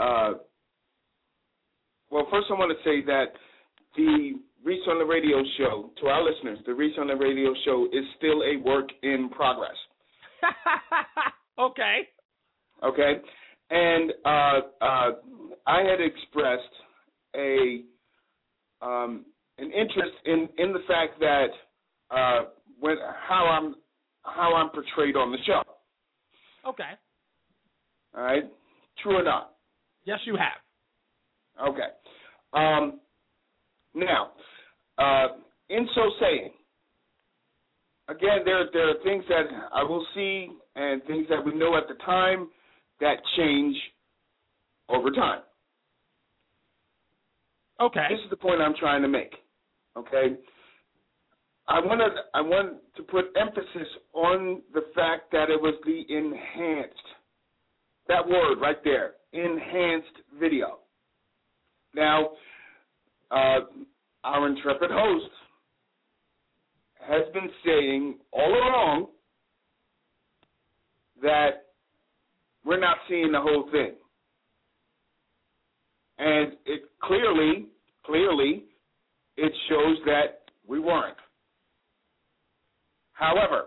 well, first I want to say that the Reese on the Radio show, to our listeners, the Reese on the Radio show is still a work in progress. Okay. Okay. And I had expressed an interest in the fact that how I'm portrayed on the show. Okay. All right. True or not? Yes, you have. Okay. Now, in so saying, again, there are things that I will see and things that we know at the time that change over time. Okay. This is the point I'm trying to make. Okay. I want to put emphasis on the fact that it was the enhanced, that word right there, enhanced video. Now, our intrepid host has been saying all along that we're not seeing the whole thing. And it clearly, it shows that we weren't. However,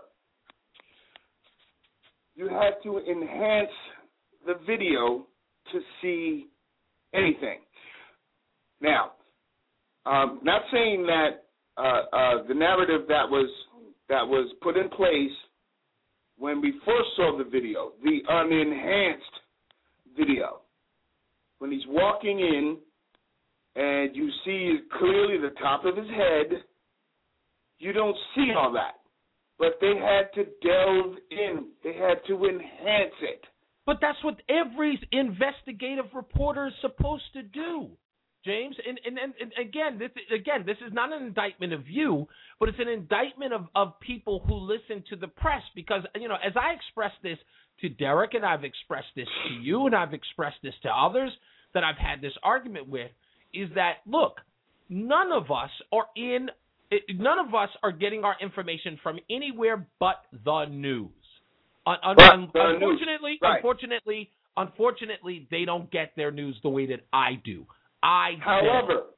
you had to enhance the video to see anything. Now, not saying that the narrative that was put in place when we first saw the video, the unenhanced video, when he's walking in and you see clearly the top of his head, you don't see all that. But they had to delve in. They had to enhance it. But that's what every investigative reporter is supposed to do, James. And again, this is not an indictment of you, but it's an indictment of people who listen to the press. Because, as I expressed this to Derek, and I've expressed this to you, and I've expressed this to others that I've had this argument with, is that, look, none of us are getting our information from anywhere but the news. Unfortunately, they don't get their news the way that I do. However,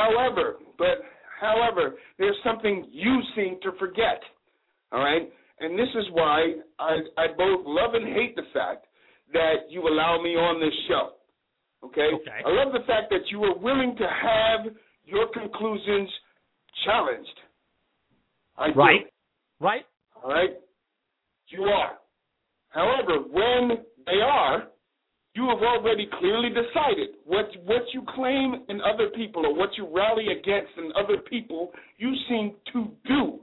there's something you seem to forget. All right, and this is why I both love and hate the fact that you allow me on this show. Okay. I love the fact that you are willing to have your conclusions challenged. Right. All right. You are. However, when they are, you have already clearly decided what you claim in other people or what you rally against in other people, you seem to do.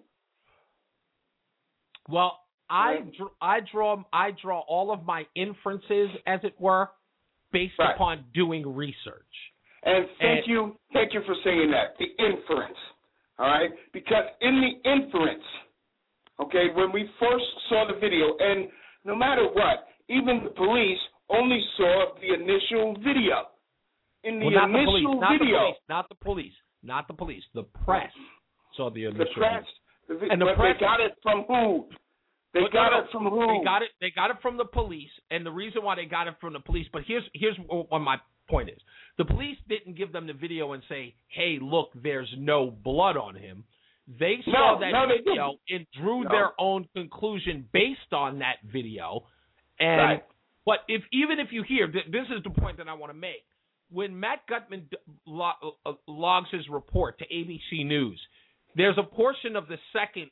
Well, I draw all of my inferences, as it were, based upon doing research. And thank you for saying that, the inference. All right? Because in the inference, okay, when we first saw the video, and no matter what, even the police only saw the initial video. In the initial video. Not the police. The press saw the initial video. And the press, they got it from who? They got it from who? They got it from the police, and the reason why they got it from the police, but here's what my point is. The police didn't give them the video and say, hey, look, there's no blood on him. They saw that video and drew their own conclusion based on that video. And but even if you hear, this is the point that I want to make. when Matt Gutman logs his report to ABC News, there's a portion of the second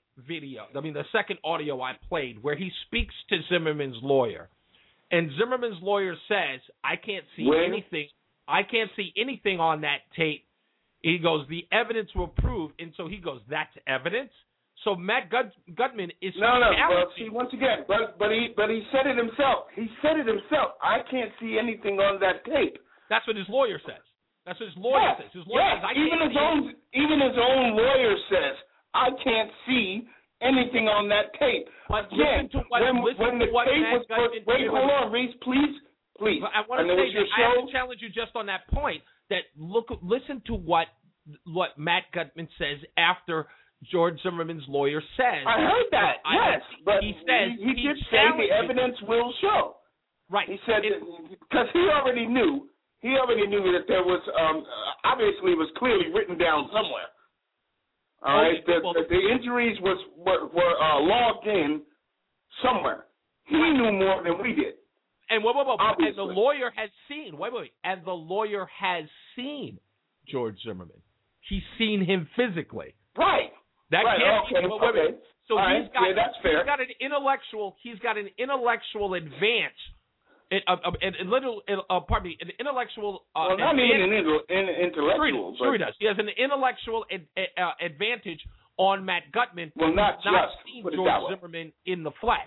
audio I played where he speaks to Zimmerman's lawyer. And Zimmerman's lawyer says, I can't see anything on that tape. He goes, the evidence will prove. And so he goes, that's evidence? So Matt Gutman is once again, but he said it himself. He said it himself. I can't see anything on that tape. That's what his lawyer says. That's what his lawyer says. His lawyer says, even his own lawyer says, I can't see anything on that tape. But again, when the tape was first, wait, hold on, Reese, please. I want to say that I have to challenge you just on that point. That listen to what Matt Gutman says after George Zimmerman's lawyer says. I heard that. Yes, but he says he did say the evidence will show. Right. He said because he already knew that there was obviously it was clearly written down somewhere. All right, the injuries were logged in somewhere. He knew more than we did. And and the lawyer has seen. And the lawyer has seen George Zimmerman. He's seen him physically. Right. That can't be. Okay. So that's fair. He's got an intellectual advance. An intellectual. Not even an intellectual. Sure, he does. He has an intellectual advantage on Matt Gutman. Well, not seen George Zimmerman in the flesh.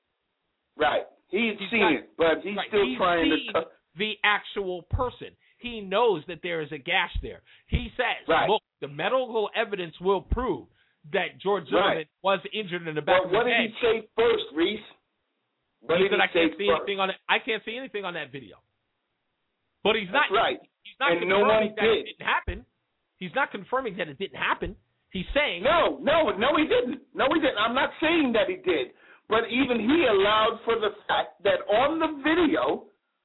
Right. He's seen it, but he's still trying to the actual person. He knows that there is a gash there. He says, "Look, the medical evidence will prove that George Zimmerman was injured in the back of the head." What did he say first, Reese? He said, "I can't see anything on it. I can't see anything on that video." But he's not. Right. He's not confirming that it didn't happen. He's not confirming that it didn't happen. He's saying no, he didn't. No, he didn't. I'm not saying that he did. But even he allowed for the fact that on the video,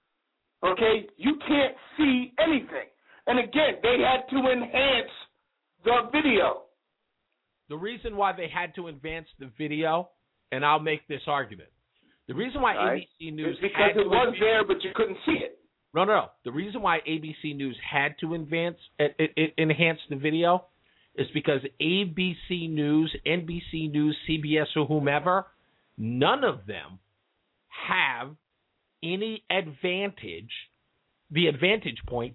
okay, you can't see anything. And again, they had to enhance the video. The reason why they had to advance the video, and I'll make this argument. The reason why ABC News because it was there, but you couldn't see it. No. The reason why ABC News had to enhance the video is because ABC News, NBC News, CBS, or whomever, none of them have any advantage, the vantage point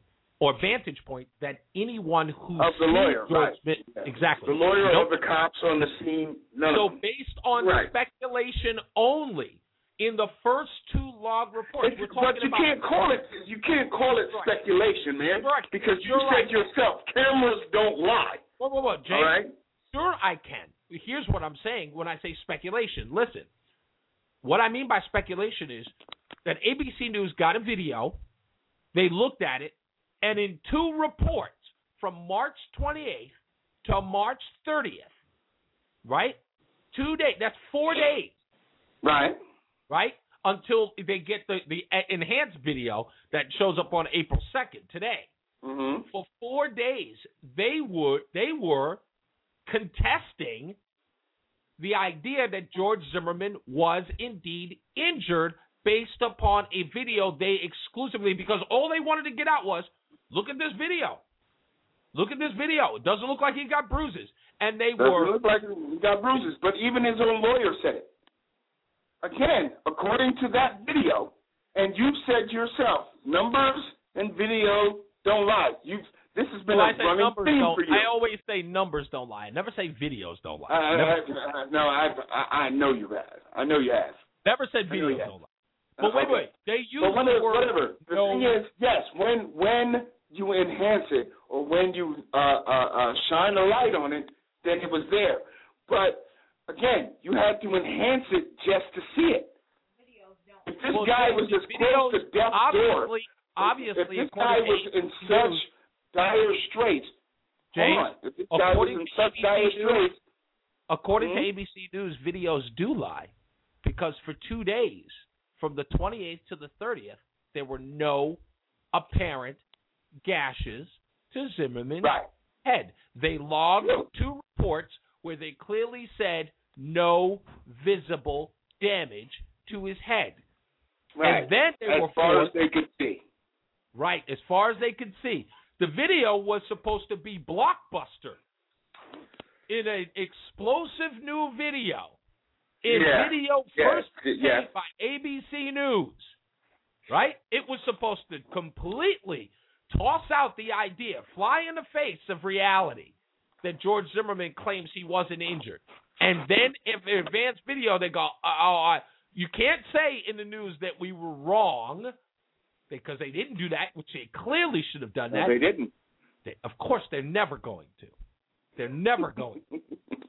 that anyone who of the lawyer, George Smith, exactly, the lawyer or the cops on the scene. So based on speculation only. In the first two log reports, but you can't call it speculation, man. Correct. Because you said yourself, cameras don't lie. Whoa, James. All right? Sure, I can. Here's what I'm saying when I say speculation. Listen, what I mean by speculation is that ABC News got a video, they looked at it, and in two reports from March 28th to March 30th, right? 2 days. That's 4 days. Right. Right? Until they get the enhanced video that shows up on April 2nd, today. Mm-hmm. For 4 days, they were contesting the idea that George Zimmerman was indeed injured based upon a video they exclusively, because all they wanted to get out was, look at this video. Look at this video. It doesn't look like he got bruises. And they doesn't look like he got bruises, but even his own lawyer said it. Again, according to that video, and you said yourself, numbers and video don't lie. This has been a running theme for you. I always say numbers don't lie. I never say videos don't lie. I know you have. I know you have. Never said videos don't lie. But wait. They use the word. Whatever. The thing is, yes, when you enhance it or when you shine a light on it, then it was there. But again, you had to enhance it just to see it. If this guy was as close to death's door, if this guy was in such dire straits, according to ABC News, videos do lie, because for 2 days, from the 28th to the 30th, there were no apparent gashes to Zimmerman's head. They logged two reports where they clearly said no visible damage to his head. Right. And then they as were far as they could see. Right, as far as they could see. The video was supposed to be blockbuster in an explosive new video. Video first made by ABC News. Right? It was supposed to completely toss out the idea, fly in the face of reality, that George Zimmerman claims he wasn't injured. And then if advanced video, they go, you can't say in the news that we were wrong, because they didn't do that, which they clearly should have done that. No, they didn't. Of course, they're never going to. They're never going to.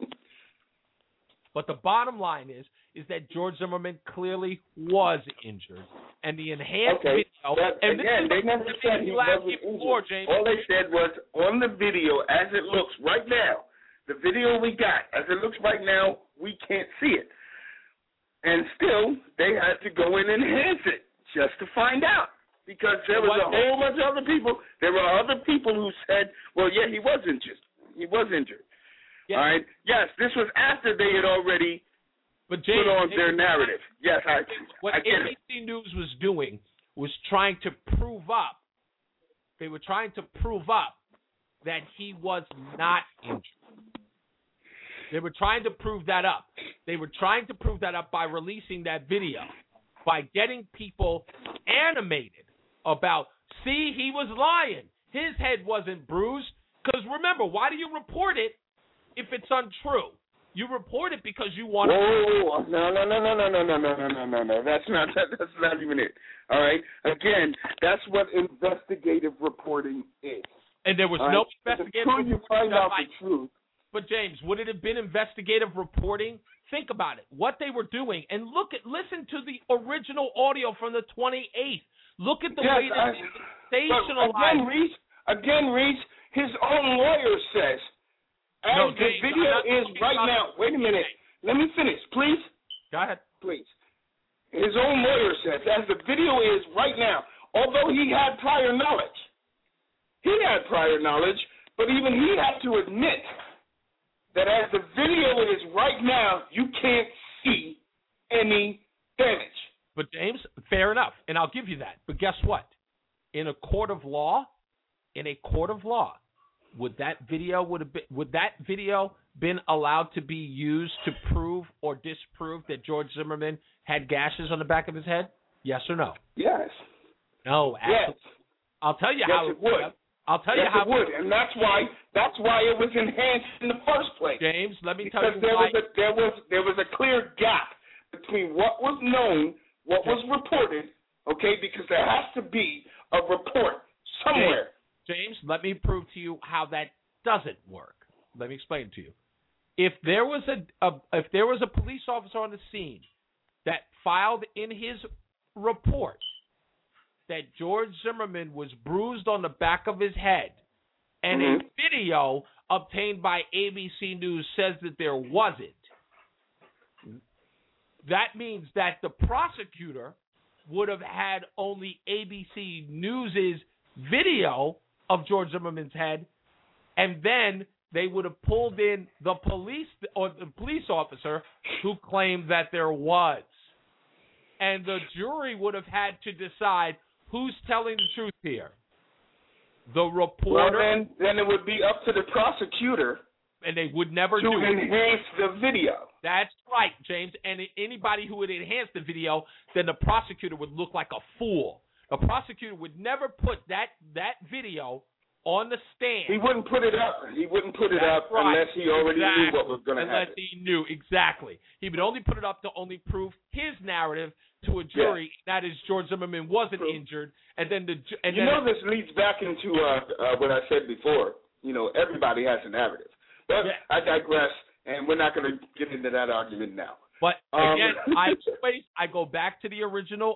But the bottom line is that George Zimmerman clearly was injured. And the enhanced video... And again, they never said he wasn't injured. James. All they said was, on the video, as it looks right now, the video we got, as it looks right now, we can't see it. And still, they had to go in and enhance it just to find out. Because there was a whole bunch of other people. There were other people who said, well, yeah, he was injured. He was injured. Yes. All right. Yes, this was after they had already put on their narrative. Yes, what ABC News was doing was trying to prove up. They were trying to prove up that he was not injured. They were trying to prove that up. They were trying to prove that up by releasing that video, by getting people animated about, see, he was lying. His head wasn't bruised. Because remember, why do you report it if it's untrue? You report it because you want to. Whoa, no. That's not even it. All right. Again, that's what investigative reporting is. And there was no investigative reporting. You find out the truth. But James, would it have been investigative reporting? Think about it. What they were doing, and listen to the original audio from the 28th. Look at the way that they sensationalized. Again, Reese, his own lawyer says, as the video is right now. Wait a minute. Let me finish, please. Go ahead. Please. His own lawyer says, as the video is right now, although he had prior knowledge, but even he had to admit that as the video is right now, you can't see any damage. But James, fair enough, and I'll give you that. But guess what? In a court of law, would that video been allowed to be used to prove or disprove that George Zimmerman had gashes on the back of his head? Yes or no? Yes. No, absolutely. Yes. I'll tell you how it would. I'll tell you how it would, and that's why it was enhanced in the first place. James, let me tell you why. Because there was a clear gap between what was known, what was reported, okay, because there has to be a report somewhere. James, let me prove to you how that doesn't work. Let me explain it to you. If there was a police officer on the scene that filed in his report that George Zimmerman was bruised on the back of his head, and a video obtained by ABC News says that there wasn't, that means that the prosecutor would have had only ABC News' video of George Zimmerman's head, and then they would have pulled in the police officer who claimed that there was. And the jury would have had to decide who's telling the truth here. The reporter. Well, then it would be up to the prosecutor. And they would never to enhance the video. That's right, James. And anybody who would enhance the video, then the prosecutor would look like a fool. The prosecutor would never put that video on the stand. He wouldn't put it up. Unless he already knew what was going to happen. Unless he knew, exactly. He would only put it up to only prove his narrative to a jury. Yeah. That is, George Zimmerman wasn't injured. And then this leads back into what I said before. You know, everybody has a narrative. But I digress, and we're not going to get into that argument now. But again, I go back to the original.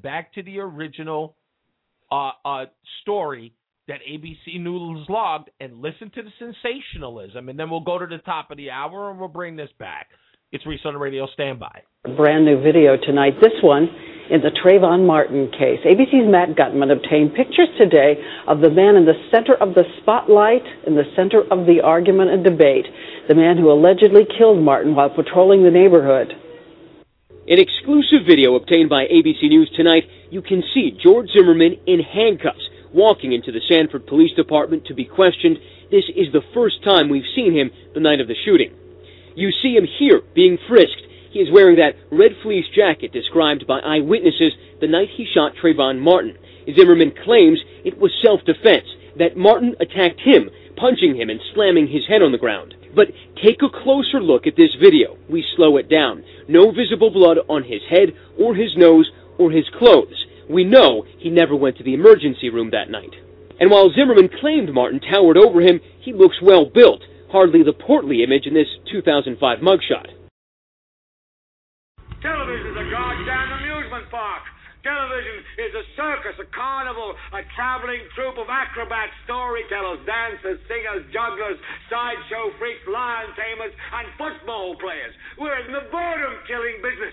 Story that ABC News logged, and listen to the sensationalism, and then we'll go to the top of the hour and we'll bring this back. It's Reese on the Radio. Stand by. A brand new video tonight. This one in the Trayvon Martin case. ABC's Matt Gutman obtained pictures today of the man in the center of the spotlight, in the center of the argument and debate, the man who allegedly killed Martin while patrolling the neighborhood. In exclusive video obtained by ABC News tonight, you can see George Zimmerman in handcuffs walking into the Sanford Police Department to be questioned. This is the first time we've seen him the night of the shooting. You see him here being frisked. He is wearing that red fleece jacket described by eyewitnesses the night he shot Trayvon Martin. Zimmerman claims it was self-defense, that Martin attacked him, punching him and slamming his head on the ground. But take a closer look at this video. We slow it down. No visible blood on his head or his nose or his clothes. We know he never went to the emergency room that night. And while Zimmerman claimed Martin towered over him, he looks well built, hardly the portly image in this 2005 mugshot. Television's a goddamn amusement park. Television is a circus, a carnival, a traveling troupe of acrobats, storytellers, dancers, singers, jugglers, sideshow freaks, lion tamers, and football players. We're in the boredom-killing business.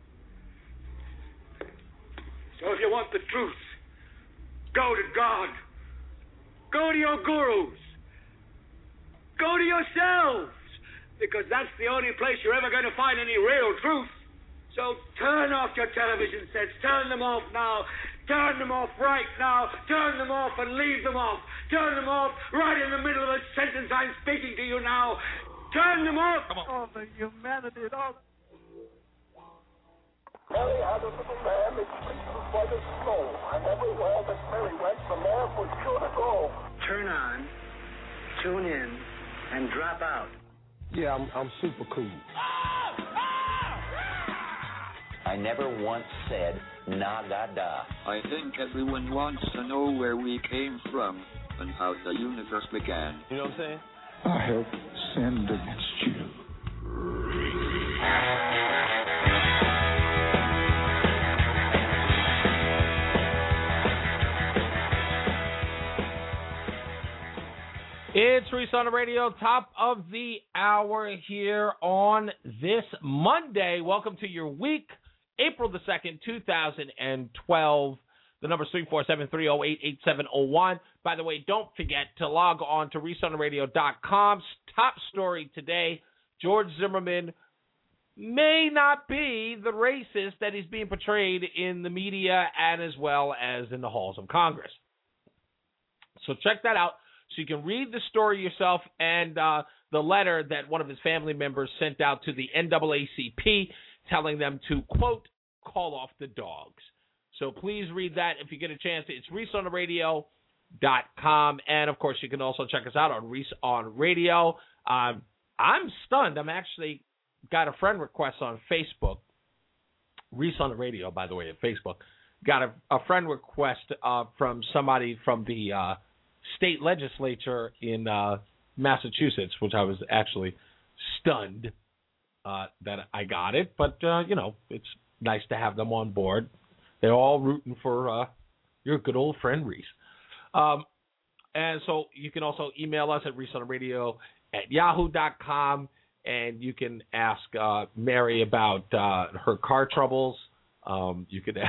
So if you want the truth, go to God. Go to your gurus. Go to yourselves. Because that's the only place you're ever going to find any real truth. So turn off your television sets. Turn them off now. Turn them off right now. Turn them off and leave them off. Turn them off right in the middle of a sentence I'm speaking to you now. Turn them off. Come on. All the humanity and all the... Mary had a little lamb, its fleece was white as snow, and everywhere that Mary went, the lamb was sure to go. Turn on, tune in, and drop out. Yeah, I'm super cool. I never once said nagada. I think everyone wants to know where we came from and how the universe began. You know what I'm saying? I have sinned against you. It's Reese on the Radio, top of the hour here on this Monday. Welcome to your week, April the 2nd, 2012. The number is 347-308-8701. By the way, don't forget to log on to ReeseOnTheRadio.com. Top story today, George Zimmerman may not be the racist that he's being portrayed in the media and as well as in the halls of Congress. So check that out. So you can read the story yourself and the letter that one of his family members sent out to the NAACP telling them to, quote, call off the dogs. So please read that if you get a chance. It's ReeseOnTheRadio.com. And, of course, you can also check us out on Reese on Radio. I'm stunned. I'm actually got a friend request on Facebook. Reese on the Radio, by the way, at Facebook. Got a friend request from somebody from the state legislature in Massachusetts, which I was actually stunned that I got it. But, it's nice to have them on board. They're all rooting for your good old friend Reese. And so you can also email us at reeseontheradio@yahoo.com, and you can ask Mary about her car troubles. You can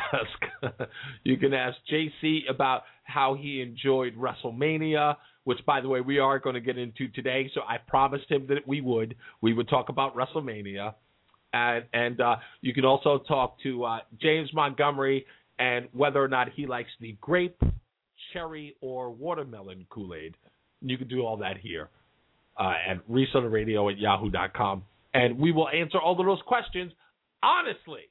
ask JC about how he enjoyed WrestleMania, which, by the way, we are going to get into today. So I promised him that we would talk about WrestleMania, and you can also talk to James Montgomery and whether or not he likes the grape, cherry, or watermelon Kool-Aid. You can do all that here at ReeseOnTheRadio@yahoo.com, and we will answer all of those questions honestly.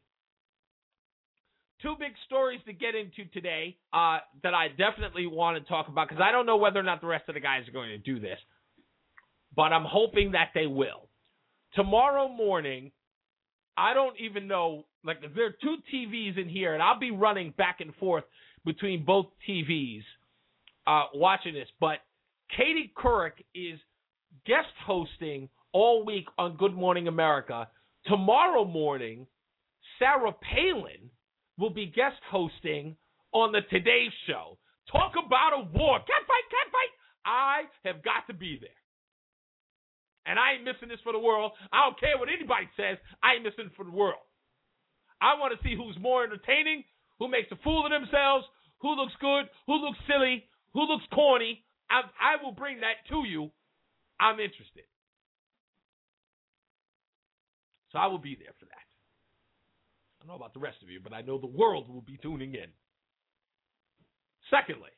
Two big stories to get into today that I definitely want to talk about, because I don't know whether or not the rest of the guys are going to do this, but I'm hoping that they will. Tomorrow morning, I don't even know, like, there are two TVs in here, and I'll be running back and forth between both TVs watching this, but Katie Couric is guest hosting all week on Good Morning America. Tomorrow morning, Sarah Palin will be guest hosting on the Today Show. Talk about a war. Can't fight. I have got to be there. And I ain't missing this for the world. I don't care what anybody says. I ain't missing it for the world. I want to see who's more entertaining, who makes a fool of themselves, who looks good, who looks silly, who looks corny. I will bring that to you. I'm interested. So I will be there for that. I don't know about the rest of you, but I know the world will be tuning in. Secondly,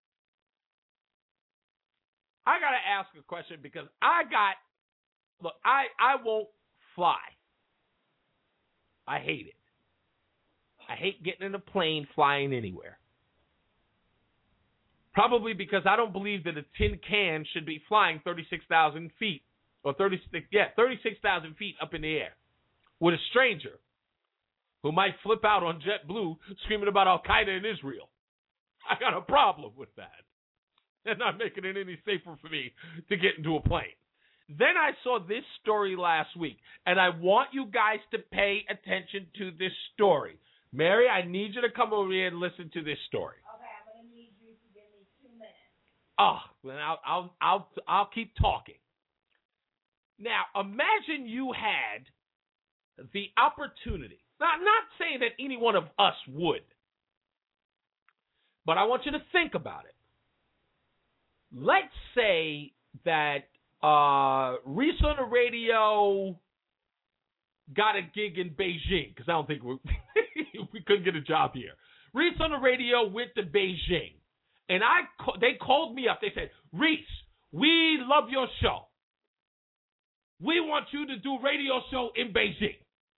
I got to ask a question because I won't fly. I hate it. I hate getting in a plane flying anywhere. Probably because I don't believe that a tin can should be flying 36,000 feet or 36,000 feet up in the air with a stranger who might flip out on JetBlue screaming about Al-Qaeda in Israel. I got a problem with that. They're not making it any safer for me to get into a plane. Then I saw this story last week, and I want you guys to pay attention to this story. Mary, I need you to come over here and listen to this story. Okay, I'm going to need you to give me 2 minutes. Oh, then I'll keep talking. Now, imagine you had the opportunity. Now, I'm not saying that any one of us would, but I want you to think about it. Let's say that Reese on the radio got a gig in Beijing, because I don't think we couldn't get a job here. Reese on the radio went to Beijing, and they called me up. They said, Reese, we love your show. We want you to do radio show in Beijing.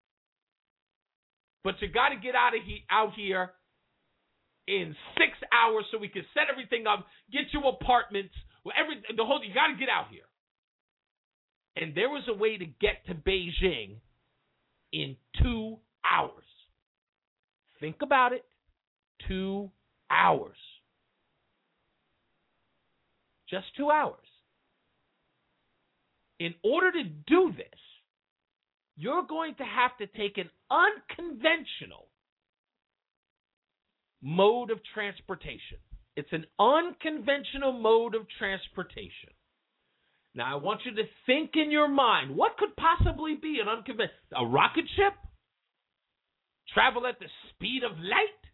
But you got to get out here in 6 hours so we can set everything up, get you apartments, you got to get out here. And there was a way to get to Beijing in 2 hours. Think about it. 2 hours. Just 2 hours. In order to do this, you're going to have to take an unconventional mode of transportation. It's an unconventional mode of transportation. Now, I want you to think in your mind, what could possibly be an unconventional? A rocket ship? Travel at the speed of light?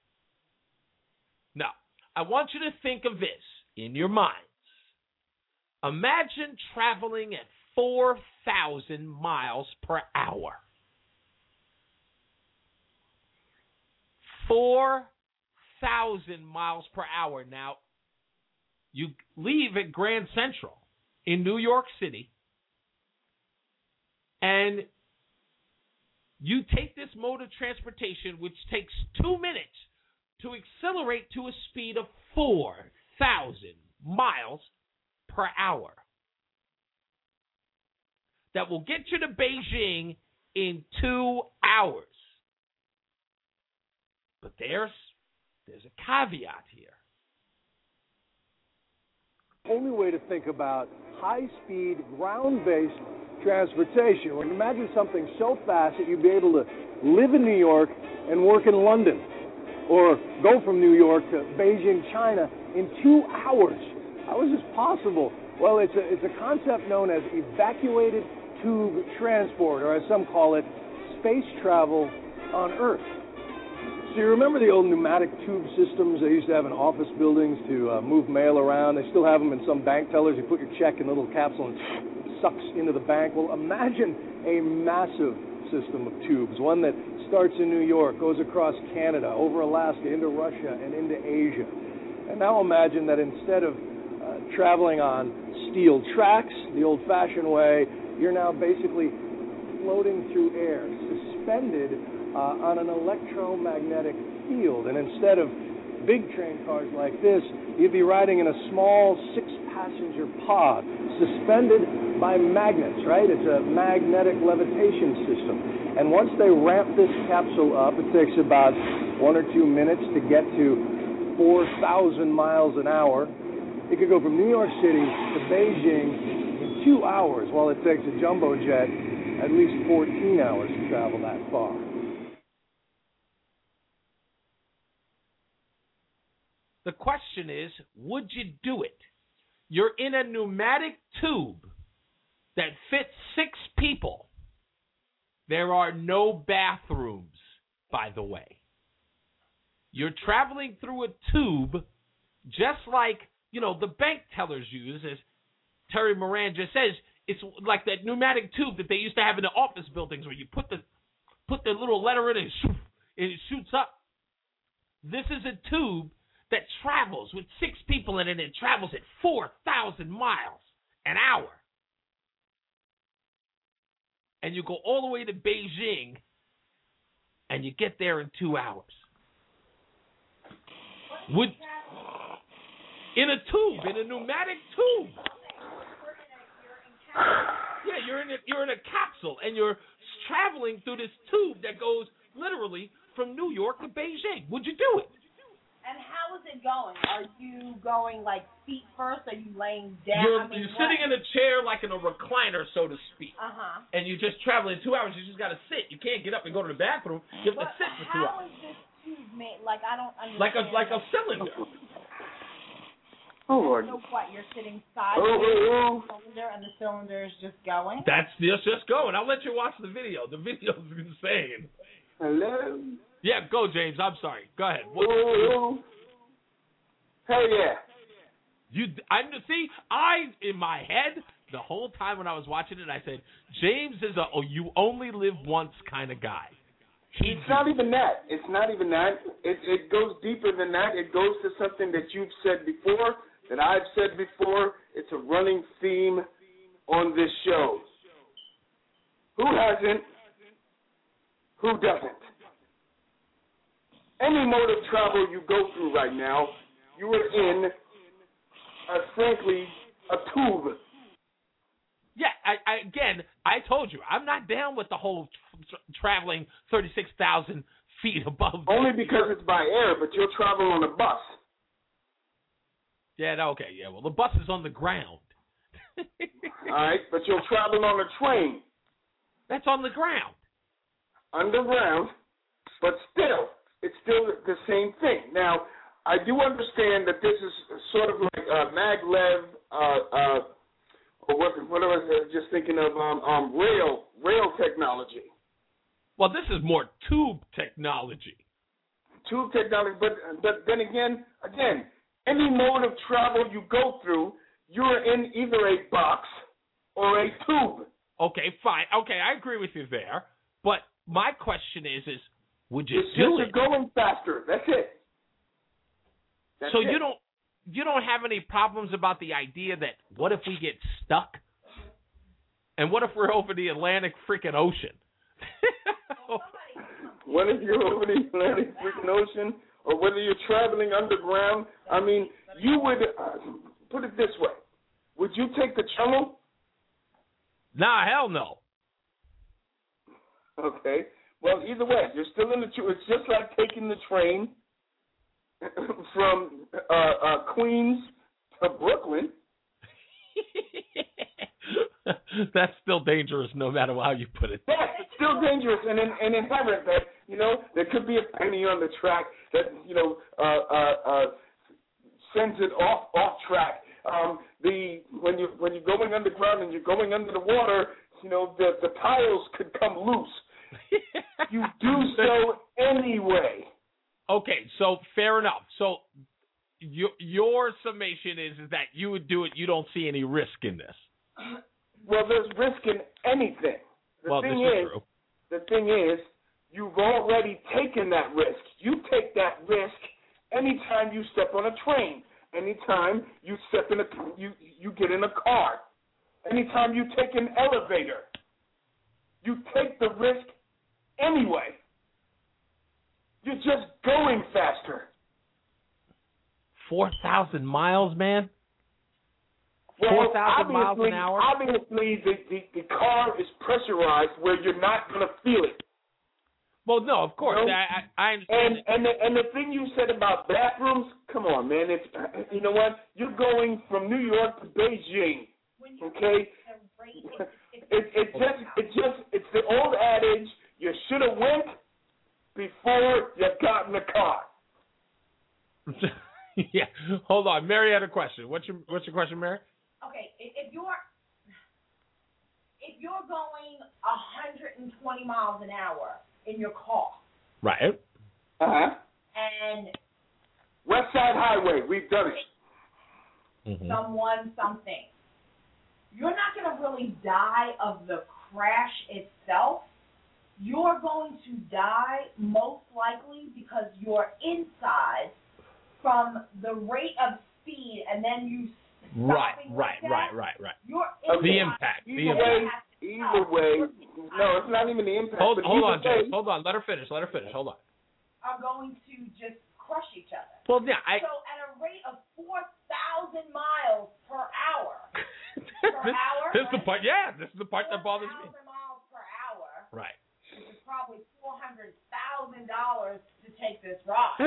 No. I want you to think of this in your minds. Imagine traveling at 4,000 miles per hour. 4,000 miles per hour. Now, you leave at Grand Central in New York City, and you take this mode of transportation, which takes 2 minutes to accelerate to a speed of 4,000 miles per hour. That will get you to Beijing in 2 hours. But there's a caveat here. Only way to think about high-speed, ground-based transportation. Well, imagine something so fast that you'd be able to live in New York and work in London, or go from New York to Beijing, China, in 2 hours. How is this possible? Well, it's a concept known as evacuated tube transport, or as some call it, space travel on Earth. So you remember the old pneumatic tube systems they used to have in office buildings to move mail around? They still have them in some bank tellers. You put your check in a little capsule and it sucks into the bank. Well, imagine a massive system of tubes, one that starts in New York, goes across Canada, over Alaska, into Russia, and into Asia. And now imagine that instead of traveling on steel tracks, the old-fashioned way, you're now basically floating through air, suspended on an electromagnetic field. And instead of big train cars like this, you'd be riding in a small 6-passenger pod, suspended by magnets, right? It's a magnetic levitation system. And once they ramp this capsule up, it takes about 1 or 2 minutes to get to 4,000 miles an hour. It could go from New York City to Beijing in 2 hours, while it takes a jumbo jet at least 14 hours to travel that far. The question is, would you do it? You're in a pneumatic tube that fits 6 people. There are no bathrooms, by the way. You're traveling through a tube just like, the bank tellers use, as Terry Moran just says. It's like that pneumatic tube that they used to have in the office buildings where you put the put their little letter in and it shoots up. This is a tube that travels with 6 people in it, and it travels at 4,000 miles an hour. And you go all the way to Beijing, and you get there in 2 hours. In a tube, in a pneumatic tube. Yeah, you're in a capsule, and you're traveling through this tube that goes literally from New York to Beijing. Would you do it? And how is it going? Are you going like feet first? Are you laying down? You're sitting in a chair like in a recliner, so to speak. And you're just traveling 2 hours. You just got to sit. You can't get up and go to the bathroom. You have to sit for 2 hours. How is this tube made? Like, I don't understand. Like a cylinder. Oh, Lord. So what? You're sitting sideways in the cylinder, and the cylinder is just going? That's just going. I'll let you watch the video. The video's insane. Hello? Yeah, go, James. I'm sorry. Go ahead. Ooh. Hell yeah. In my head, the whole time when I was watching it, I said, James is a you only live once kind of guy. It's not even that. It's not even that. It goes deeper than that. It goes to something that you've said before, that I've said before. It's a running theme on this show. Who hasn't? Who doesn't? Any mode of travel you go through right now, you are in, frankly, a tube. Yeah, I told you, I'm not down with the whole traveling 36,000 feet above. Only because it's by air, but you'll travel on a bus. Yeah, okay, yeah, well, the bus is on the ground. All right, but you'll travel on a train. That's on the ground. Underground, but still, it's still the same thing. Now, I do understand that this is sort of like maglev, or what I was just thinking of, rail technology. Well, this is more tube technology. Tube technology, but then again, any mode of travel you go through, you're in either a box or a tube. Okay, fine. Okay, I agree with you there. But my question is would you it's do just it? You're going faster. That's it. So you don't have any problems about the idea that what if we get stuck? And what if we're over the Atlantic freaking Ocean? What if you're over the Atlantic freaking Ocean, or whether you're traveling underground? I mean, you would, put it this way. Would you take the channel? Nah, hell no. Okay. Well, either way, you're still in the tube. It's just like taking the train from Queens to Brooklyn. That's still dangerous, no matter how you put it. Yes, it's still dangerous and inherent that there could be a penny on the track that sends it off track. When you're going underground and you're going under the water, the tiles could come loose. You do so anyway. Okay, so fair enough. So your summation is that you would do it. You don't see any risk in this. Well, there's risk in anything. The thing is, you've already taken that risk. You take that risk anytime you step on a train, anytime you step in you get in a car, anytime you take an elevator. You take the risk anyway. You're just going faster. 4,000 miles, man? Well, 4,000 miles an hour? Obviously, the car is pressurized where you're not going to feel it. Well, no, of course. I understand. And the thing you said about bathrooms, come on, man. It's, you know what? You're going from New York to Beijing, okay? It's the old adage, you should have went before you got in the car. Yeah. Hold on. Mary had a question. What's your question, Mary? Okay, if you're going 120 miles an hour in your car. Right. And West Side Highway, we've done it. Mm-hmm. Something. You're not going to really die of the crash itself, you're going to die most likely because you're inside from the rate of speed, and then you stopping Right. You're The impact. Either way, no, it's not even the impact. Hold on, way, James. Hold on. Let her finish. Hold on. Are going to just crush each other. Well, yeah. So at a rate of 4,000 miles per hour. This is the part. Yeah, this is the part that bothers me. 4,000 miles per hour. Right. Which is probably $400,000 to take this ride.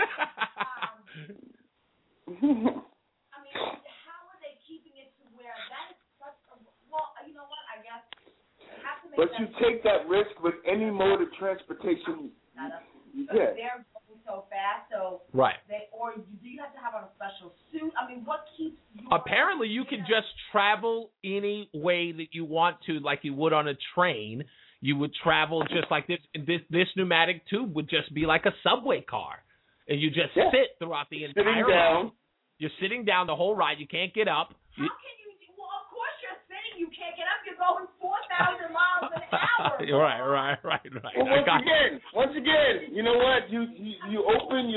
I mean, how are they keeping it to where that is such a... Well, you know what? I guess you have to make but you take that risk with any mode of transportation. Yeah. They're going so fast, so... Right. Or do you have to have on a special suit? I mean, what keeps you... Apparently, you can just travel any way that you want to, like you would on a train. You would travel just like this. This pneumatic tube would just be like a subway car. And you just sit throughout the entire ride. You're sitting down the whole ride. You can't get up. How can you? Well, of course you're sitting. You can't get up. You're going 4,000 miles an hour. Right. Well, once again, you know what? You open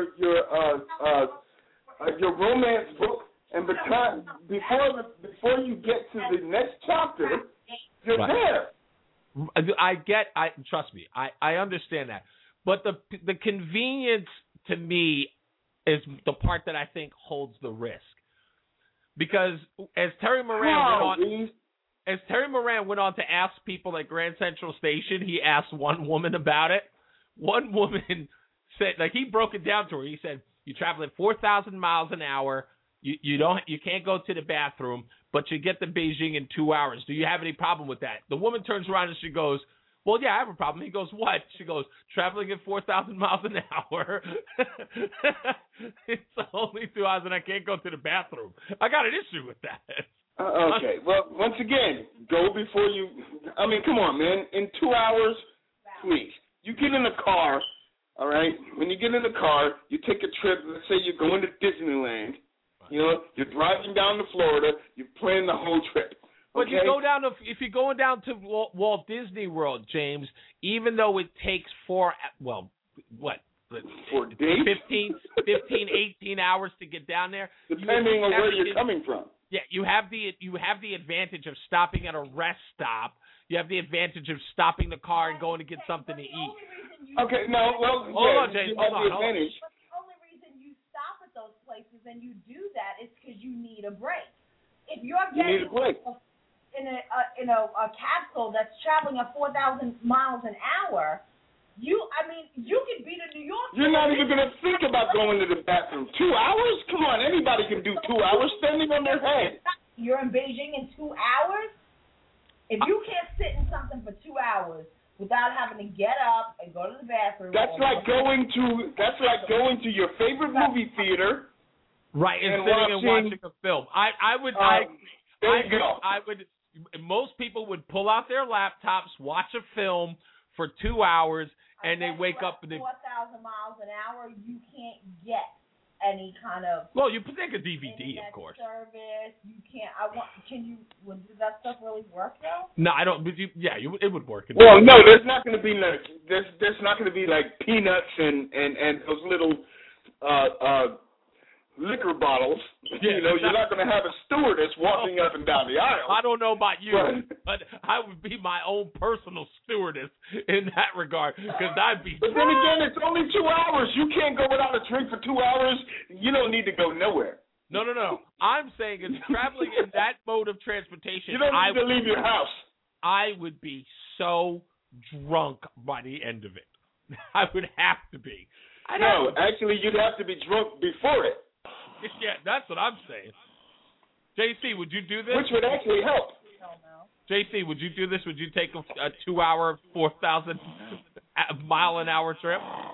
your romance book, and before you get to the next chapter, you're there. Trust me. I understand that, but the convenience to me is the part that I think holds the risk, because as Terry Moran went on to ask people at Grand Central Station, he asked one woman about it. One woman said, like, he broke it down to her. He said, "You travel at 4,000 miles an hour. You can't go to the bathroom, but you get to Beijing in 2 hours. Do you have any problem with that?" The woman turns around and she goes, "Well, yeah, I have a problem." He goes, "What?" She goes, "Traveling at 4,000 miles an hour. It's only 2 hours and I can't go to the bathroom. I got an issue with that." Okay. Well, once again, go before you. I mean, come on, man. In 2 hours, please. You get in the car, all right? When you get in the car, you take a trip. Let's say you're going to Disneyland. You know, you're driving down to Florida. You're planning the whole trip. But okay? if you're going down to Walt Disney World, James, even though it takes 4 days? 15, 18 hours to get down there. Depending on where you're coming from. Yeah, you have the advantage of stopping at a rest stop. You have the advantage of stopping the car and going to get something to eat. Okay, no, well, hold on, James. Hold on. But the only reason you stop at those places and you do that is because you need a break. If you're getting in a capsule that's traveling at 4,000 miles an hour, you could be to New York. You're not even going to think about going to the bathroom. 2 hours? Come on, anybody can do 2 hours standing on their head. You're in Beijing in 2 hours? If you can't sit in something for 2 hours without having to get up and go to the bathroom. That's like going to your favorite movie theater. Right, and sitting and watching a film. Most people would pull out their laptops, watch a film for 2 hours, and they wake up and 4,000 miles an hour, you can't get any kind of. Well, you take a DVD, of course. Service, you can't. Does that stuff really work though? No, I don't. But it would work. Well, no, there's not going to be like peanuts and those little liquor bottles. Yeah, you're not going to have a stewardess walking up and down the aisle. I don't know about you, but I would be my own personal stewardess in that regard, because I'd be. But then again, it's only 2 hours. You can't go without a drink for 2 hours. You don't need to go nowhere. No. I'm saying is traveling in that mode of transportation. You don't need to leave your house. I would be so drunk by the end of it. I would have to be. Actually, you'd have to be drunk before it. Yeah, that's what I'm saying. JC, would you do this? Which would actually help. JC, would you do this? Would you take a 2 hour, 4,000 mile an hour trip?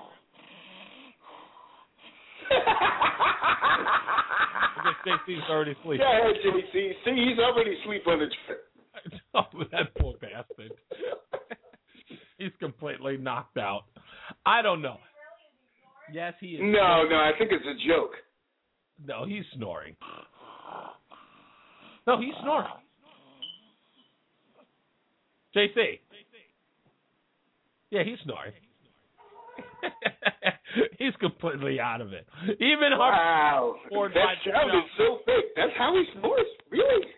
I guess JC's already asleep. Yeah, JC. See, he's already asleep on the trip. Oh, that poor bastard. He's completely knocked out. I don't know. Yes, he is. No, I think it's a joke. No, he's snoring. No, he's snoring. JC. Yeah, he's snoring. He's completely out of it. Even wow, Harper that sound is so thick. That's how he snores? Really?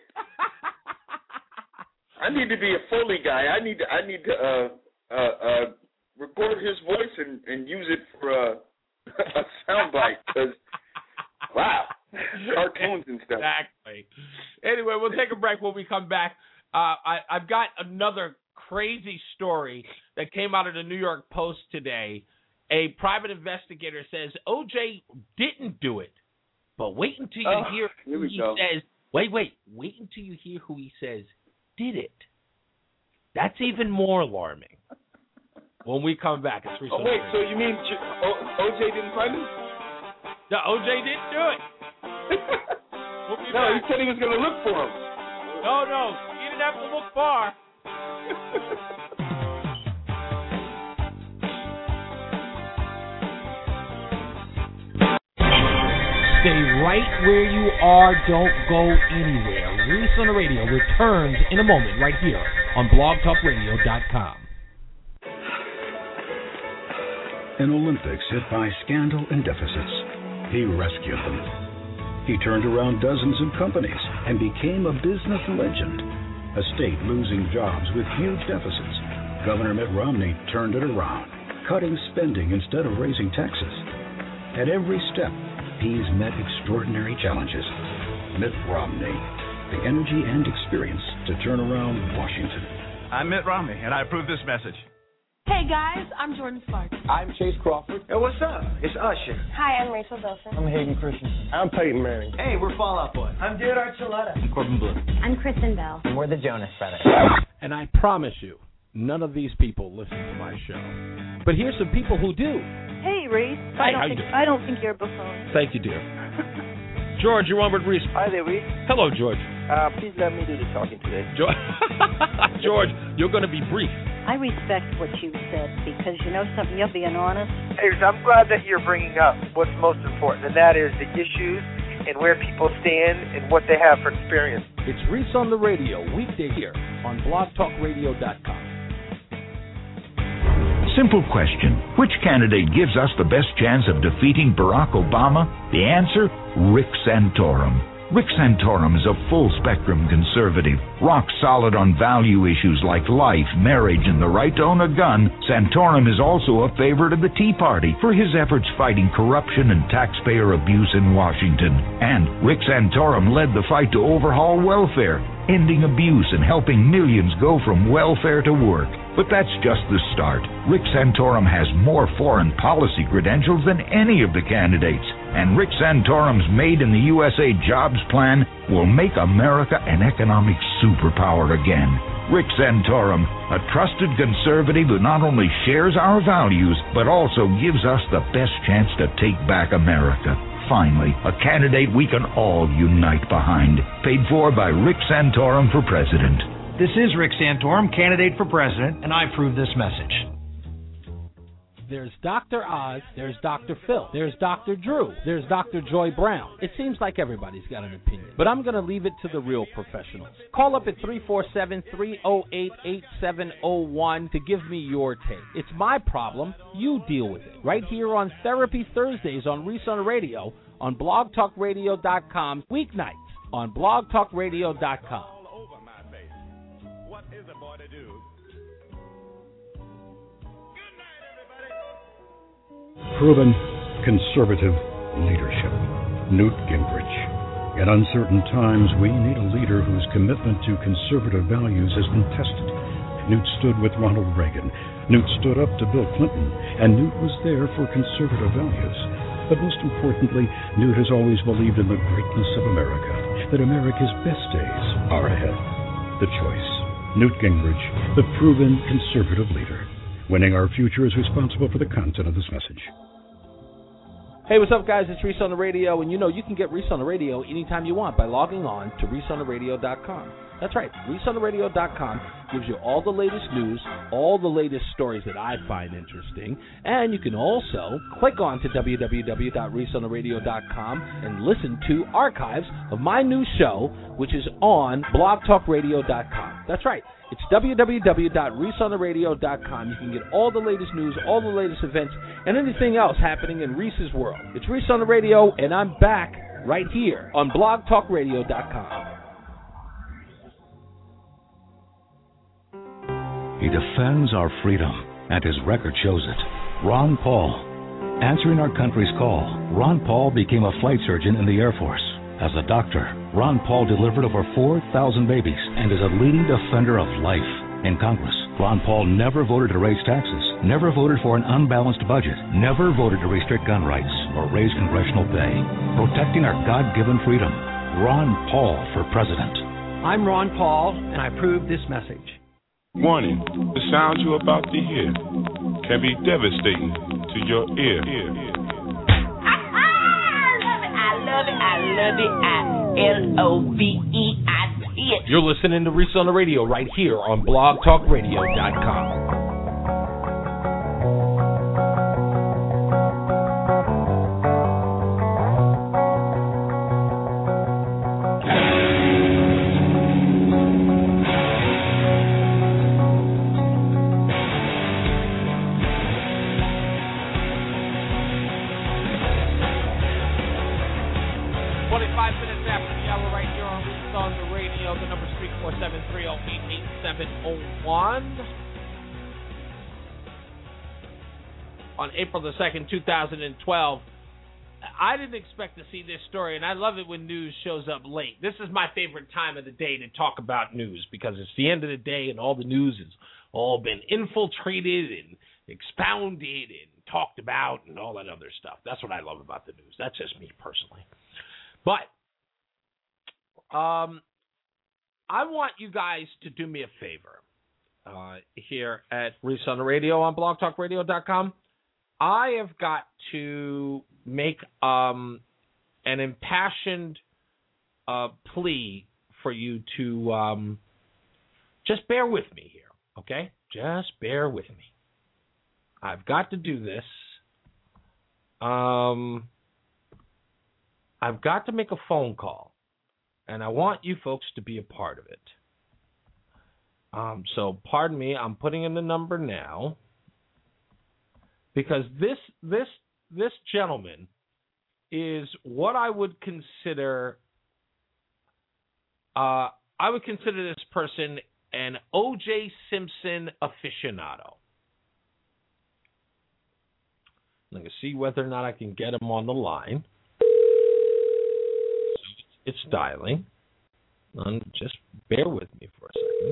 I need to be a Foley guy. I need to record his voice and use it for a soundbite. Because wow, cartoons and stuff. Exactly. Anyway, we'll take a break. When we come back, I've got another crazy story that came out of the New York Post today. A private investigator says O.J. didn't do it, but wait until you hear who he says. Wait until you hear who he says did it. That's even more alarming. When we come back, it's wait, so you mean O.J. didn't find him? No, O.J. didn't do it. No, he said he was going to look for him. No, he didn't have to look far. Stay right where you are. Don't go anywhere. Reese on the Radio returns in a moment right here on blogtalkradio.com. An Olympics hit by scandal and deficits, he rescued them. He turned around dozens of companies and became a business legend. A state losing jobs with huge deficits. Governor Mitt Romney turned it around, cutting spending instead of raising taxes. At every step, he's met extraordinary challenges. Mitt Romney, the energy and experience to turn around Washington. I'm Mitt Romney, and I approve this message. Hey guys, I'm Jordan Sparks. I'm Chase Crawford. Hey, what's up? It's Usher. Hi, I'm Rachel Bilson. I'm Hayden Christensen. I'm Peyton Manning. Hey, we're Fall Out Boy. I'm Jared Archuleta. I'm Corbin Blue. I'm Kristen Bell. And we're the Jonas Brothers. And I promise you, none of these people listen to my show. But here's some people who do. Hey, Reese. Hi, how you doing? I don't think you're a buffoon. Thank you, dear. George, you're on with Reese. Hi there, Reese. Hello, George. Please let me do the talking today. George, you're going to be brief. I respect what you said because you know something, you're being honest. Hey, I'm glad that you're bringing up what's most important, and that is the issues and where people stand and what they have for experience. It's Reese on the Radio, weekday here on blogtalkradio.com. Simple question. Which candidate gives us the best chance of defeating Barack Obama? The answer? Rick Santorum. Rick Santorum is a full-spectrum conservative, rock-solid on value issues like life, marriage, and the right to own a gun. Santorum is also a favorite of the Tea Party for his efforts fighting corruption and taxpayer abuse in Washington. And Rick Santorum led the fight to overhaul welfare, ending abuse and helping millions go from welfare to work. But that's just the start. Rick Santorum has more foreign policy credentials than any of the candidates. And Rick Santorum's Made in the USA jobs plan will make America an economic superpower again. Rick Santorum, a trusted conservative who not only shares our values, but also gives us the best chance to take back America. Finally, a candidate we can all unite behind. Paid for by Rick Santorum for president. This is Rick Santorum, candidate for president, and I approve this message. There's Dr. Oz, there's Dr. Phil, there's Dr. Drew, there's Dr. Joy Brown. It seems like everybody's got an opinion, but I'm going to leave it to the real professionals. Call up at 347-308-8701 to give me your take. It's my problem. You deal with it. Right here on Therapy Thursdays on Reese on the Radio on blogtalkradio.com, weeknights on blogtalkradio.com. Proven conservative leadership. Newt Gingrich. In uncertain times, we need a leader whose commitment to conservative values has been tested. Newt stood with Ronald Reagan. Newt stood up to Bill Clinton. And Newt was there for conservative values. But most importantly, Newt has always believed in the greatness of America, that America's best days are ahead. The choice. Newt Gingrich, the proven conservative leader. Winning our future is responsible for the content of this message. Hey, what's up, guys? It's Reese on the Radio, and you know you can get Reese on the Radio anytime you want by logging on to ReeseOnTheRadio.com. That's right, ReeseOnTheRadio.com gives you all the latest news, all the latest stories that I find interesting, and you can also click on to www.ReeseOnTheRadio.com and listen to archives of my new show, which is on BlogTalkRadio.com. That's right. It's www.ReeseOnTheRadio.com. You can get all the latest news, all the latest events, and anything else happening in Reese's world. It's Reese on the Radio, and I'm back right here on BlogTalkRadio.com. He defends our freedom, and his record shows it. Ron Paul. Answering our country's call, Ron Paul became a flight surgeon in the Air Force. As a doctor, Ron Paul delivered over 4,000 babies and is a leading defender of life. In Congress, Ron Paul never voted to raise taxes, never voted for an unbalanced budget, never voted to restrict gun rights or raise congressional pay. Protecting our God-given freedom. Ron Paul for president. I'm Ron Paul, and I approve this message. Warning, the sound you're about to hear can be devastating to your ear. I love it. LOVEIT. You're listening to Reese on the Radio right here on BlogTalkRadio.com. On April the 2nd, 2012, I didn't expect to see this story, and I love it when news shows up late. This is my favorite time of the day to talk about news because it's the end of the day and all the news has all been infiltrated and expounded and talked about and all that other stuff. That's what I love about the news. That's just me personally. But I want you guys to do me a favor here at Reese on the Radio on BlogTalkRadio.com. I have got to make an impassioned plea for you to just bear with me here, okay? Just bear with me. I've got to do this. I've got to make a phone call, and I want you folks to be a part of it. So pardon me, I'm putting in the number now. Because this gentleman is what I would consider. I would consider this person an O.J. Simpson aficionado. I'm going to see whether or not I can get him on the line. It's dialing. Just bear with me for a second,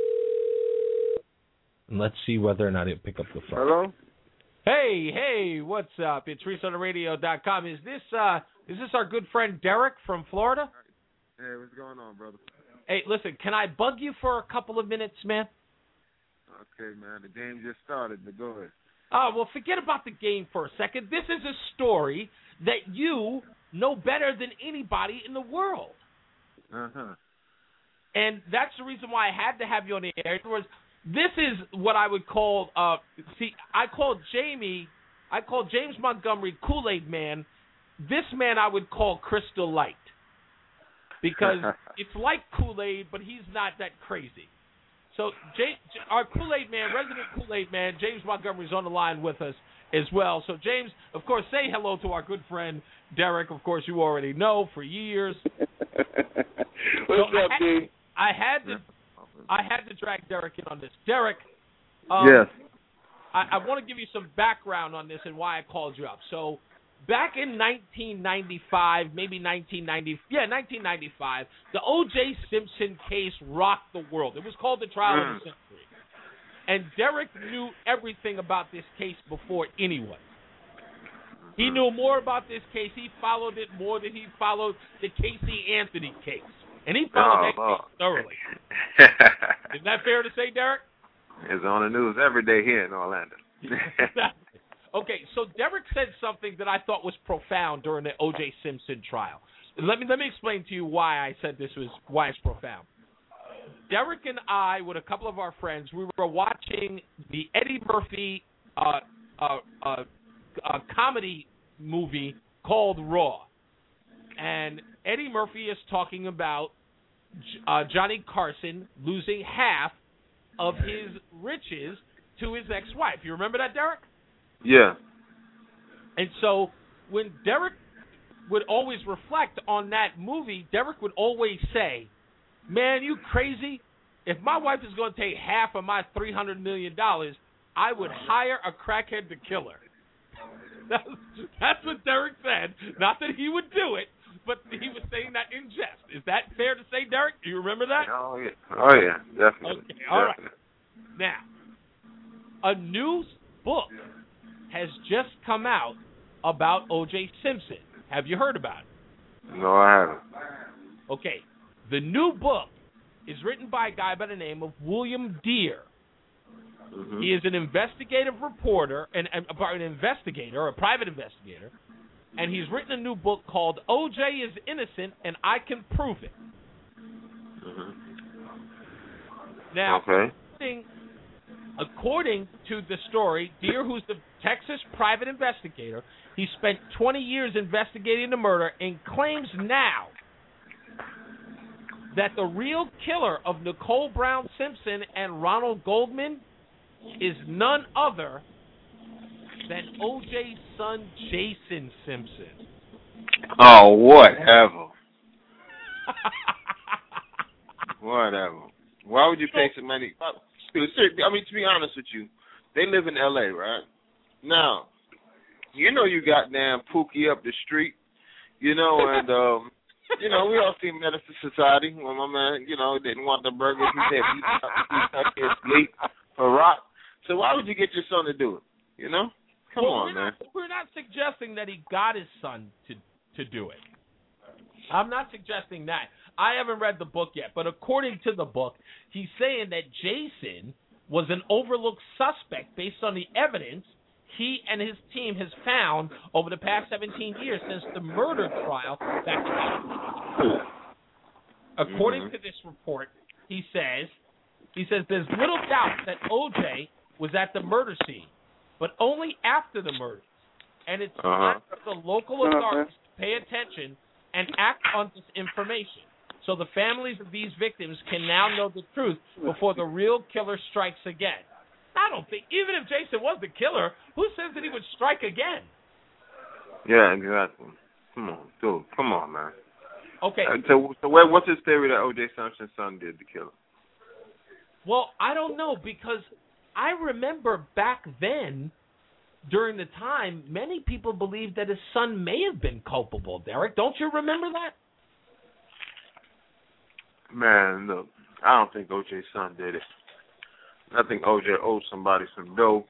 and let's see whether or not he'll pick up the phone. Hello. Hey, what's up? It's ReeseOnTheRadio.com. Is this our good friend Derek from Florida? Hey, what's going on, brother? Hey, listen, can I bug you for a couple of minutes, man? Okay, man. The game just started, but go ahead. Oh, well, forget about the game for a second. This is a story that you know better than anybody in the world. Uh-huh. And that's the reason why I had to have you on the air. This is what I would call, I called James Montgomery Kool-Aid Man. This man I would call Crystal Light. Because it's like Kool-Aid, but he's not that crazy. So our Kool-Aid Man, resident Kool-Aid Man, James Montgomery is on the line with us as well. So James, of course, say hello to our good friend Derek. Of course, you already know for years. What's up, D? I had to drag Derek in on this. Derek, yes. I want to give you some background on this and why I called you up. So back in 1995, maybe 1995, the O.J. Simpson case rocked the world. It was called the trial of the century. And Derek knew everything about this case before anyone. He knew more about this case. He followed it more than he followed the Casey Anthony case. And he followed that case thoroughly. Isn't that fair to say, Derek? It's on the news every day here in Orlando. Okay, so Derek said something that I thought was profound during the O.J. Simpson trial. Let me explain to you why I said why it's profound. Derek and I, with a couple of our friends, we were watching the Eddie Murphy comedy movie called Raw. And Eddie Murphy is talking about Johnny Carson losing half of his riches to his ex-wife. You remember that, Derek? Yeah. And so when Derek would always reflect on that movie, Derek would always say, man, you crazy? If my wife is going to take half of my $300 million, I would hire a crackhead to kill her. That's what Derek said. Not that he would do it, but he was saying that in jest. Is that fair to say, Derek? Do you remember that? Oh, yeah, definitely. Okay, all right. Now, a new book has just come out about O.J. Simpson. Have you heard about it? No, I haven't. Okay. The new book is written by a guy by the name of William Deere. Mm-hmm. He is an investigative reporter, an investigator, a private investigator, and he's written a new book called O.J. is Innocent and I Can Prove It. Mm-hmm. Now, okay. According to the story, Deere, who's the Texas private investigator, he spent 20 years investigating the murder and claims now that the real killer of Nicole Brown Simpson and Ronald Goldman is none other than O.J.'s son, Jason Simpson. Oh, whatever. Whatever. Why would you pay so many? I mean, to be honest with you, they live in L.A., right? Now, you know you goddamn Pookie up the street, you know, and, you know, we all see Menace to Society when my man, you know, didn't want the burgers. He said he stuck his sleep for rock. So why would you get your son to do it, you know? Come on, man. We're not suggesting that he got his son to do it. I'm not suggesting that. I haven't read the book yet, but according to the book, he's saying that Jason was an overlooked suspect based on the evidence he and his team has found over the past 17 years since the murder trial back in 1982. According to this report, he says there's little doubt that O.J. was at the murder scene, but only after the murder. And it's time for the local authorities to pay attention and act on this information, so the families of these victims can now know the truth before the real killer strikes again. I don't think, even if Jason was the killer, who says that he would strike again? Yeah, exactly. Come on, dude. Come on, man. Okay. So what's his theory that O.J. Simpson's son did the killing? Well, I don't know, because I remember back then, during the time, many people believed that his son may have been culpable, Derek. Don't you remember that? Man, look, I don't think O.J.'s son did it. I think O.J. owed somebody some dough.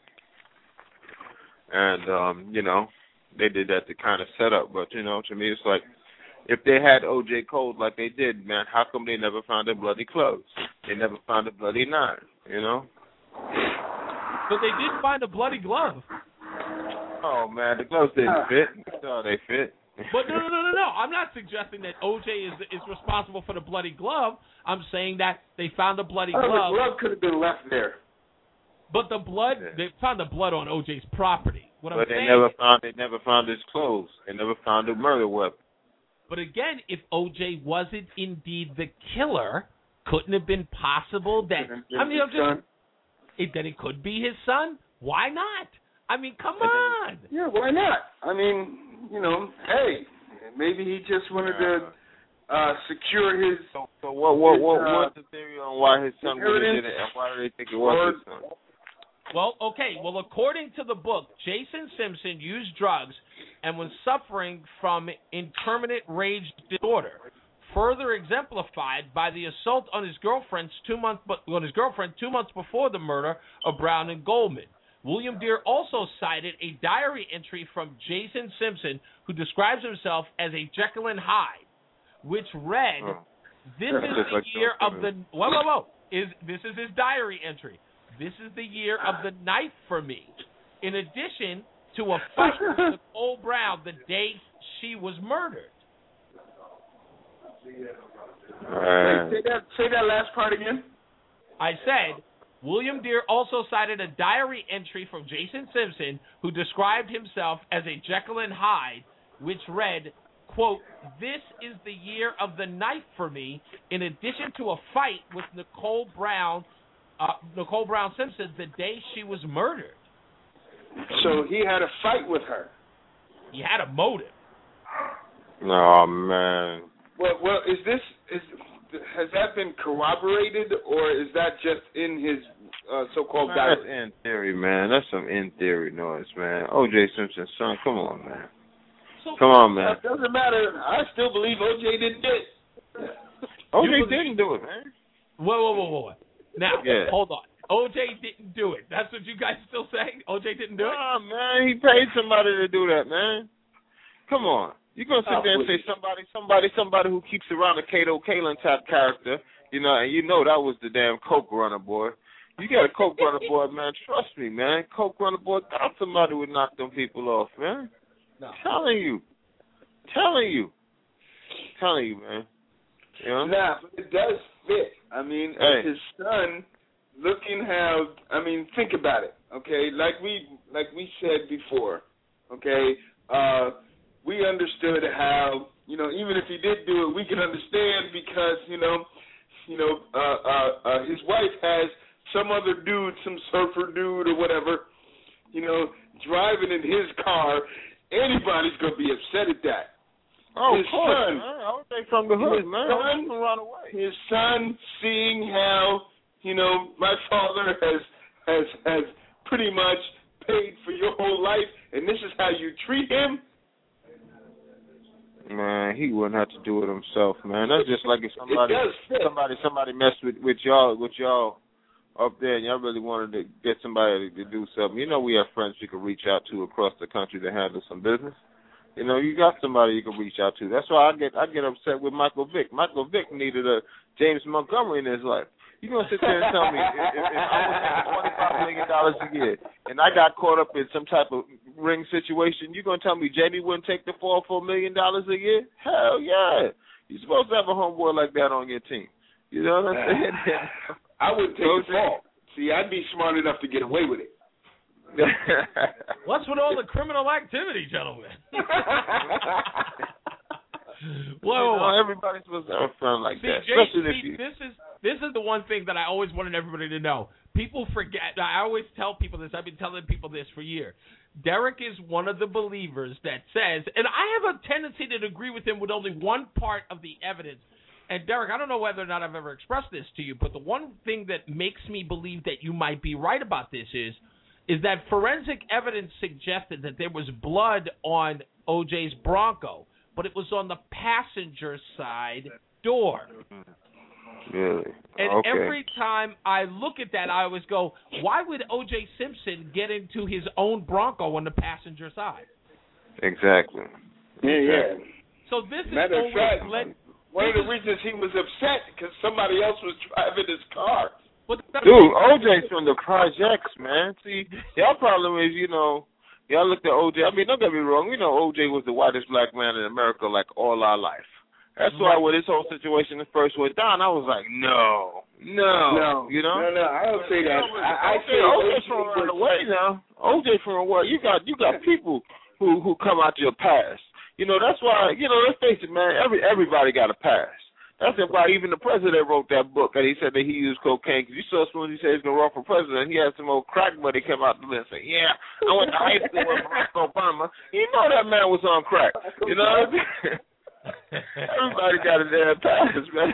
And, you know, they did that to kind of set up. But, you know, to me, it's like, if they had O.J. cold like they did, man, how come they never found the bloody clothes? They never found the bloody knife, you know? But they did find a bloody glove. Oh, man, the gloves didn't fit. No, they fit. But no. I'm not suggesting that O.J. is responsible for the bloody glove. I'm saying that they found a bloody glove. The glove could have been left there. But the blood, they found the blood on O.J.'s property. They never found his clothes. They never found the murder weapon. But again, if O.J. wasn't indeed the killer, couldn't it have been possible that that it could be his son? Why not? I mean, come on. Yeah, why not? I mean, you know, hey, maybe he just wanted to secure his. So what's the theory on why his son would have did it, and why do they think it was his son? Well, okay. Well, according to the book, Jason Simpson used drugs and was suffering from intermittent rage disorder, further exemplified by the assault on his girlfriend 2 months before the murder of Brown and Goldman. William Deere also cited a diary entry from Jason Simpson, who describes himself as a Jekyll and Hyde, which read, "This is the year of the This is his diary entry. This is the year of the knife for me. In addition to a fight with Nicole Brown the day she was murdered." Say that last part again. I said, William Deere also cited a diary entry from Jason Simpson, who described himself as a Jekyll and Hyde, which read, quote, "This is the year of the knife for me, in addition to a fight with Nicole Brown Simpson the day she was murdered." So he had a fight with her. He had a motive. Oh, man. Well, has that been corroborated, or is that just in his so-called diary? That's in theory, man. That's some in theory noise, man. O.J. Simpson's son, come on, man. Come on, man. It doesn't matter. I still believe O.J. didn't do it. O.J. didn't do it, man. Whoa. Now, hold on. O.J. didn't do it. That's what you guys still saying? O.J. didn't do it? Nah, man. He paid somebody to do that, man. Come on. You're going to sit there and say somebody who keeps around a Kato Kalin type character, and that was the damn Coke runner, boy. You got a Coke runner, boy, man. Trust me, man. Coke runner, boy, thought somebody would knock them people off, man. No. Telling you, man. Nah, but it does fit. I mean, as his son, looking how, think about it, okay? Like we said before, okay? We understood how, even if he did do it, we can understand because, his wife has some other dude, some surfer dude or whatever, driving in his car. Anybody's going to be upset at that. Oh, his of course, son, man. I would say from the hood, man. I wouldn't run away. His son seeing how, my father has pretty much paid for your whole life, and this is how you treat him. Man, he wouldn't have to do it himself, man. That's just like if somebody messed with y'all up there, and y'all really wanted to get somebody to do something. We have friends you can reach out to across the country to handle some business. You got somebody you can reach out to. That's why I get upset with Michael Vick. Michael Vick needed a James Montgomery in his life. You're going to sit there and tell me if I was making $25 million a year and I got caught up in some type of ring situation, you're going to tell me Jamie wouldn't take the $4 million a year? Hell yeah. You're supposed to have a homeboy like that on your team. You know what I'm saying? I wouldn't take the fall. See, I'd be smart enough to get away with it. What's with all the criminal activity, gentlemen? Whoa! Everybody's supposed to have fun like that. This is the one thing that I always wanted everybody to know. People forget. I always tell people this. I've been telling people this for years. Derek is one of the believers that says, and I have a tendency to agree with him with only one part of the evidence. And Derek, I don't know whether or not I've ever expressed this to you, but the one thing that makes me believe that you might be right about this is that forensic evidence suggested that there was blood on O.J.'s Bronco, but it was on the passenger side door. Really? And every time I look at that, I always go, why would O.J. Simpson get into his own Bronco on the passenger side? Exactly. Yeah. So this Matter is of fact, one of the reasons he was upset because somebody else was driving his car. Dude, O.J.'s from the projects, man. See, y'all problem is, y'all looked at O.J. I mean, don't get me wrong. We know O.J. was the whitest black man in America like all our life. That's why when this whole situation first went down, I was like, no. No, I don't say that. I say O.J. from around the way now. O.J. from where you got people who come out your past. That's why, let's face it, man, everybody got a past. That's why even the president wrote that book, and he said that he used cocaine. Because you saw as soon as he said he's going to run for president, he had some old crack buddy come out the list and say, yeah, I went to high school with Barack Obama. You know that man was on crack. You know what I mean? Everybody got a damn past, man.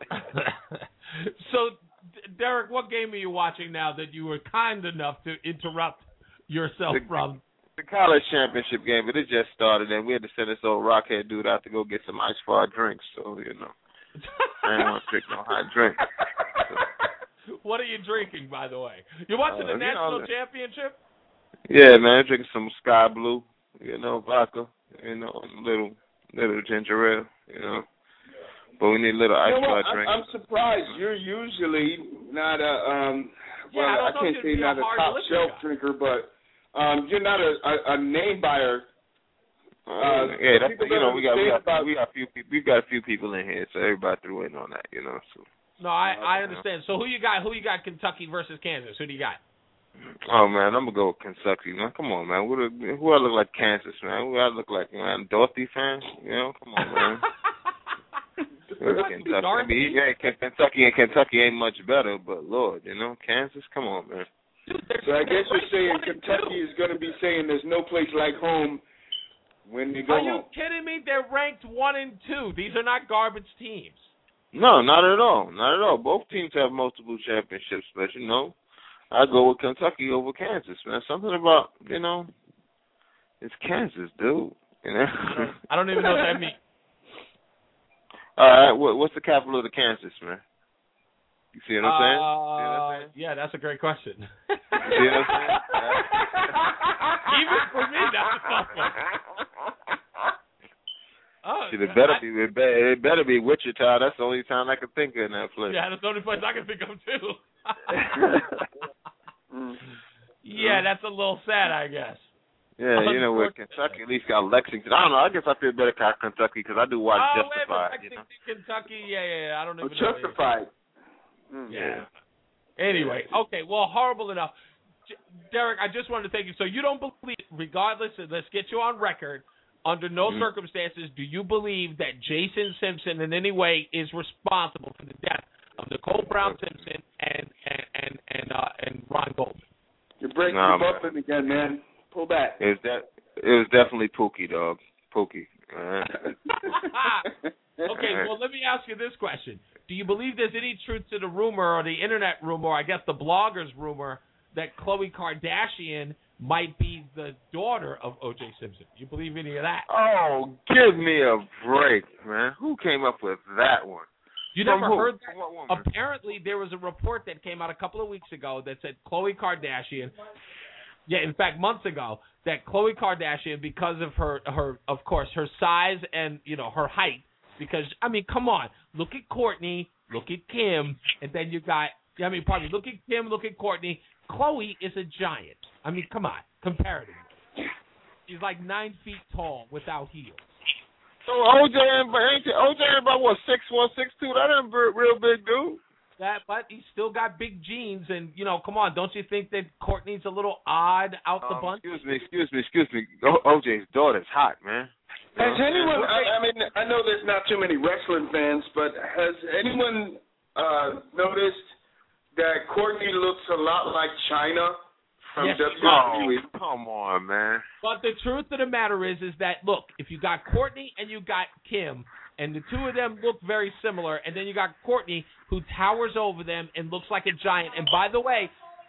So, Derek, what game are you watching now that you were kind enough to interrupt yourself from? The college championship game, but it just started, and we had to send this old rockhead dude out to go get some ice for our drinks, so, I didn't want to drink no hot drink. What are you drinking, by the way? You're watching the national championship? Yeah, man, drinking some Sky Blue, vodka, little ginger ale, But we need a little ice for our drink. I'm surprised. You're usually not I can't say not a top shelf drinker, but you're not a name buyer. That's we got a few people in here, so everybody threw in on that, So. No, I understand. So who you got? Who you got? Kentucky versus Kansas. Who do you got? Oh man, I'm gonna go with Kentucky, man. Come on, man. Who I look like Kansas, man? Who I look like, man? Dorothy fan? You know, come on, man. Kentucky ain't much better, but Lord, you know, Kansas, come on, man. So I guess you're saying Kentucky is going to be saying there's no place like home when they go home. Are you kidding me? They're ranked 1 and 2. These are not garbage teams. No, not at all. Not at all. Both teams have multiple championships, but, you know, I go with Kentucky over Kansas, man. Something about, you know, it's Kansas, dude. You know? I don't even know what that means. All right, what's the capital of the Kansas, man? You see what I'm saying? Yeah, that's a great question. See what I'm saying? Even for me, that's a tough one. See, it better be Wichita. That's the only town I can think of in that place. Yeah, that's the only place I can think of too. Yeah, that's a little sad, I guess. Yeah, you know what? Kentucky at least got Lexington. I don't know. I guess I feel better about Kentucky because I do watch Justified. Lexington, Kentucky. Yeah. I don't even know. Justified. Yeah. Anyway, okay. Well, horrible enough. Derek, I just wanted to thank you. So you don't believe, regardless, let's get you on record. Under no circumstances do you believe that Jason Simpson in any way is responsible for the death of Nicole Brown Simpson and Ron Goldman? You're breaking your buffing again, man. Pull back. It was definitely Pookie, dog. Pookie. Okay, well, let me ask you this question. Do you believe there's any truth to the rumor or the internet rumor, I guess the bloggers rumor, that Khloe Kardashian might be the daughter of O.J. Simpson? Do you believe any of that? Oh, give me a break, man. Who came up with that one? You never heard that? Apparently, there was a report that came out a couple of weeks ago that said Khloe Kardashian, in fact, months ago, that Khloe Kardashian, because of her of course, her size and, you know, her height, because, I mean, come on, look at Kourtney, look at Kim, and then you got, look at Kim, look at Kourtney. Khloe is a giant. I mean, come on, comparatively. She's like 9 feet tall without heels. So OJ about what, 6'1", 6'2"? That ain't real big, dude. But he's still got big genes, and, you know, come on, don't you think that Kourtney's a little odd out the bunch? Excuse me. OJ's daughter's hot, man. Has anyone, I mean, I know there's not too many wrestling fans, but has anyone noticed that Kourtney looks a lot like China from WWE? Oh, come on, man. But the truth of the matter is that, look, if you got Kourtney and you got Kim, and the two of them look very similar, and then you got Kourtney, who towers over them and looks like a giant. And by the way,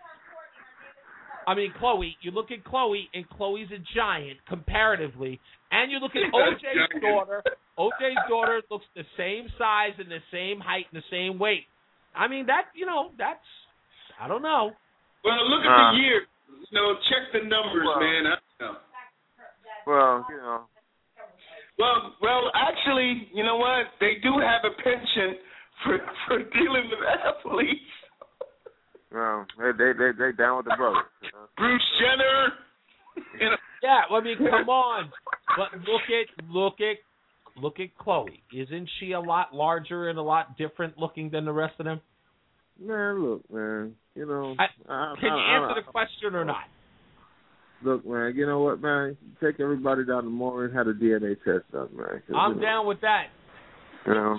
I mean, Khloe, you look at Khloe, and Khloe's a giant comparatively. And you look at OJ's daughter. OJ's daughter looks the same size and the same height and the same weight. I mean, that, you know, that's, I don't know. Well, look at the year. You know, check the numbers, man. I don't know. Well, you know. Well, actually, you know what? They do have a penchant for dealing with athletes. Well, they down with the brothers. You know? Bruce Jenner. You know. Yeah, I mean, come on. But look at Khloe. Isn't she a lot larger and a lot different looking than the rest of them? Man, look, man. You know. Can you answer the question or not? Look, man, you know what, man? Take everybody down to Moore and have a DNA test done, man. I'm down with that. You know,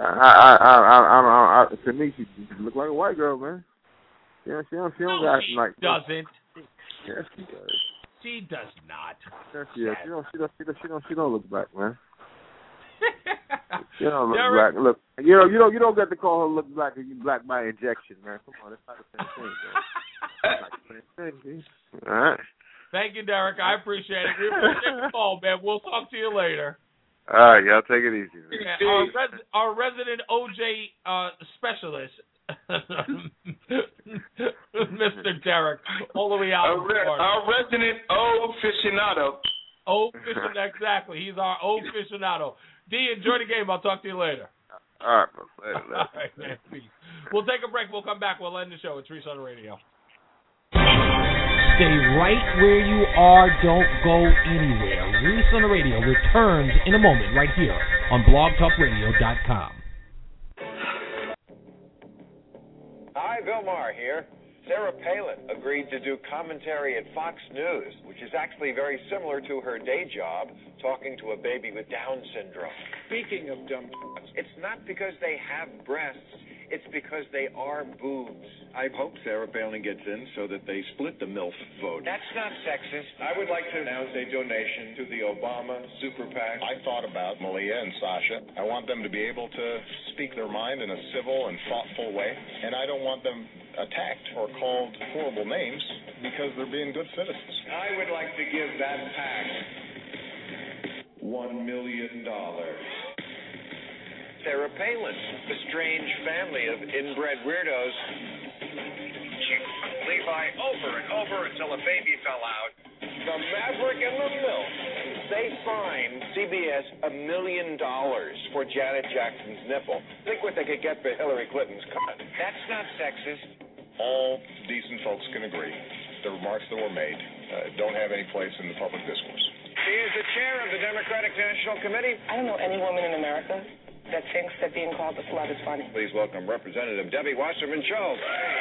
I to me, she look like a white girl, man. You know, she don't got like. Doesn't. Yes, she does. She does not. Yes, she does. She don't look black, man. You don't look black. Look, you don't get to call her look black if you black by injection, man. Come on, that's not the same thing, man. All right. Thank you, Derek. I appreciate it. We appreciate the call, man. We'll talk to you later. All right, y'all take it easy, man. Yeah, our resident OJ specialist, Mr. Derek, all the way out. Our resident aficionado. Exactly. He's our aficionado. D, enjoy the game. I'll talk to you later. All right, bro. Later. All right, man. Peace. We'll take a break. We'll come back. We'll end the show. It's Reese on the Radio. Stay right where you are. Don't go anywhere. Reese on the Radio returns in a moment right here on blogtalkradio.com. Hi, Bill Maher here. Sarah Palin agreed to do commentary at Fox News, which is actually very similar to her day job, talking to a baby with Down syndrome. Speaking of dumb butts, it's not because they have breasts, it's because they are boobs. I hope Sarah Palin gets in so that they split the MILF vote. That's not sexist. I would like to announce a donation to the Obama Super PAC. I thought about Malia and Sasha. I want them to be able to speak their mind in a civil and thoughtful way, and I don't want them attacked or called horrible names because they're being good citizens. I would like to give that PAC $1 million. Sarah Palin, the strange family of inbred weirdos. She put Levi over and over until a baby fell out. The Maverick and the MILF. They fined CBS $1 million for Janet Jackson's nipple. Think what they could get for Hillary Clinton's cut. That's not sexist. All decent folks can agree the remarks that were made don't have any place in the public discourse. She is the chair of the Democratic National Committee. I don't know any woman in America that thinks that being called a slut is funny. Please welcome Representative Debbie Wasserman Schultz.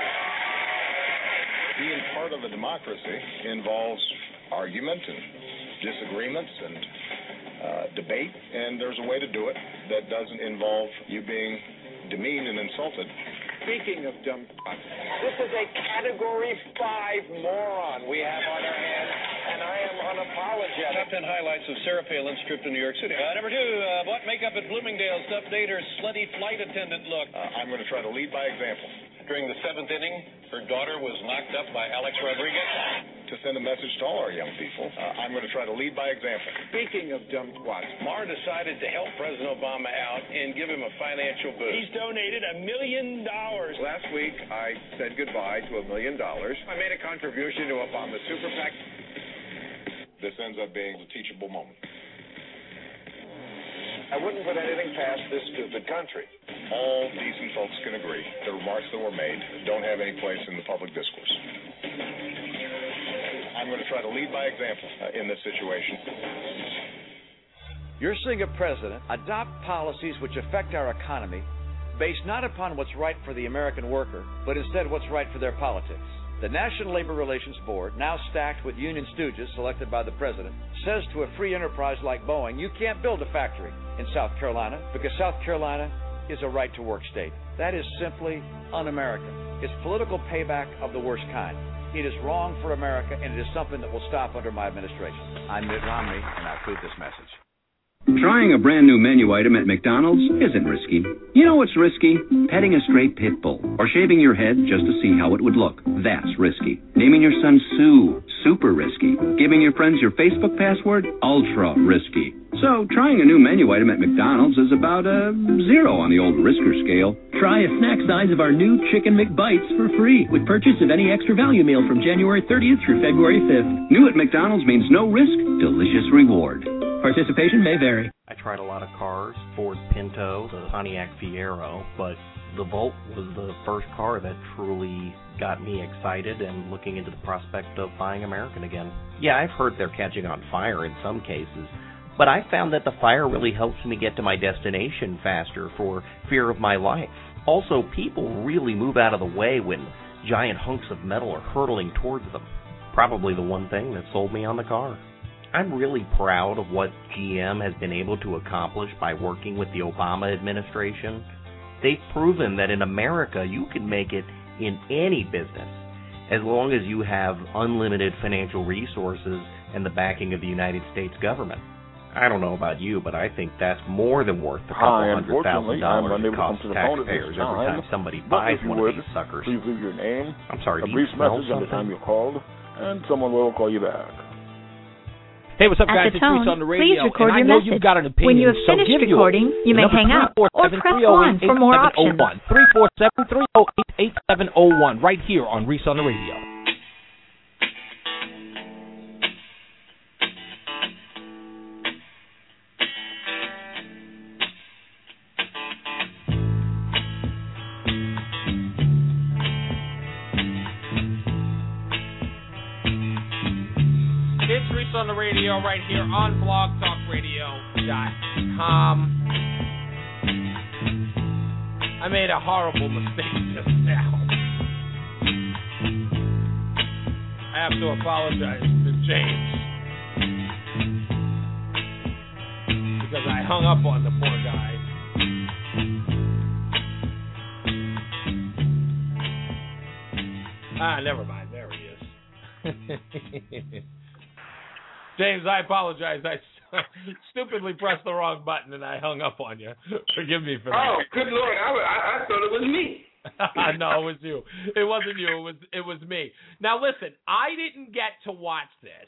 Being part of a democracy involves argument and disagreements and debate, and there's a way to do it that doesn't involve you being demeaned and insulted. Speaking of dumb butts, this is a Category 5 moron we have on our hands, and I am unapologetic. Top 10 highlights of Sarah Palin's trip to New York City. Number 2, what makeup at Bloomingdale's to update her slutty flight attendant look. I'm going to try to lead by example. During the 7th inning, her daughter was knocked up by Alex Rodriguez. To send a message to all our young people, I'm going to try to lead by example. Speaking of dumb twats, Maher decided to help President Obama out and give him a financial boost. He's donated $1 million. Last week, I said goodbye to $1 million. I made a contribution to Obama's Super PAC. This ends up being a teachable moment. I wouldn't put anything past this stupid country. All decent folks can agree the remarks that were made don't have any place in the public discourse. I'm going to try to lead by example in this situation. You're seeing a president adopt policies which affect our economy based not upon what's right for the American worker, but instead what's right for their politics. The National Labor Relations Board, now stacked with union stooges selected by the president, says to a free enterprise like Boeing, you can't build a factory in South Carolina because South Carolina is a right-to-work state. That is simply un-American. It's political payback of the worst kind. It is wrong for America, and it is something that will stop under my administration. I'm Mitt Romney, and I approve this message. Trying a brand new menu item at McDonald's isn't risky. You know what's risky? Petting a stray pit bull or shaving your head just to see how it would look. That's risky. Naming your son Sue. Super risky. Giving your friends your Facebook password. Ultra risky. So trying a new menu item at McDonald's is about a 0 on the old Risker scale. Try a snack size of our new Chicken McBites for free with purchase of any extra value meal from January 30th through February 5th. New at McDonald's means no risk, delicious reward. Participation may vary. I tried a lot of cars, Ford Pinto, the Pontiac Fiero, but the Volt was the first car that truly got me excited and looking into the prospect of buying American again. Yeah, I've heard they're catching on fire in some cases, but I found that the fire really helps me get to my destination faster for fear of my life. Also, people really move out of the way when giant hunks of metal are hurtling towards them. Probably the one thing that sold me on the car. I'm really proud of what GM has been able to accomplish by working with the Obama administration. They've proven that in America you can make it in any business as long as you have unlimited financial resources and the backing of the United States government. I don't know about you, but I think that's more than worth the couple $100,000 it costs taxpayers every time somebody buys one of these suckers. Please leave your name, I'm sorry, a brief message at the time you called, and someone will call you back. Hey, what's up, guys? It's Reese on the radio, and I know you've got an opinion. When you have finished recording, you may hang up or press 1 for more options. 347-308-8701, right here on Reese on the radio. It's Reese on the radio right here on blogtalkradio.com. I made a horrible mistake just now. have to apologize to James because I hung up on the poor guy. Never mind. There he is. James, I apologize. I stupidly pressed the wrong button and I hung up on you. Forgive me for that. Oh, good Lord. I thought it was me. No, it was you. It wasn't you. It was me. Now, listen, I didn't get to watch this.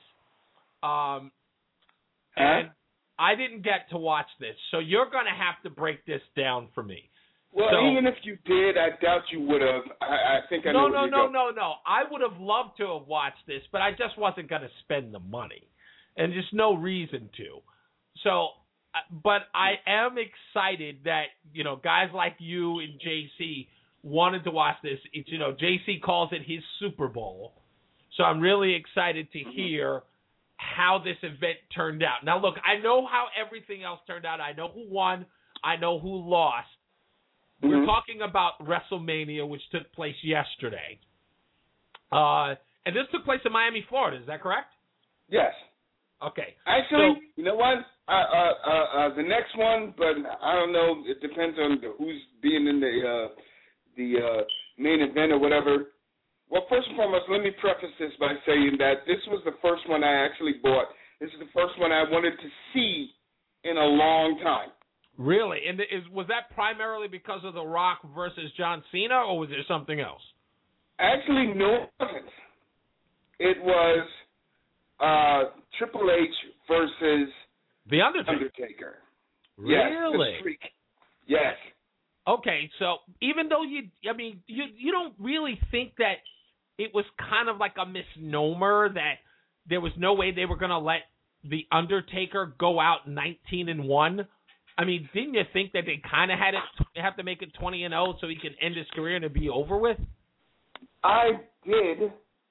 And I didn't get to watch this, so you're going to have to break this down for me. Well, even if you did, I doubt you would have. I think I know where you're going. No. I would have loved to have watched this, but I just wasn't going to spend the money. And just no reason to. So, but I am excited that, guys like you and JC wanted to watch this. It's, JC calls it his Super Bowl. So I'm really excited to hear how this event turned out. Now, look, I know how everything else turned out. I know who won. I know who lost. We're talking about WrestleMania, which took place yesterday. And this took place in Miami, Florida. Is that correct? Yes. Okay. Actually, you know what? The next one, but I don't know. It depends on who's being in the main event or whatever. Well, first and foremost, let me preface this by saying that this was the first one I actually bought. This is the first one I wanted to see in a long time. Really? And was that primarily because of The Rock versus John Cena, or was there something else? Actually, no, it wasn't. It was Triple H versus The Undertaker. Really? Yes, the Freak. Yes. Okay, so even though you don't really think that it was kind of like a misnomer that there was no way they were going to let The Undertaker go out 19-1? I mean, didn't you think that they kind of have to make it 20-0 so he can end his career and it'd be over with? I did,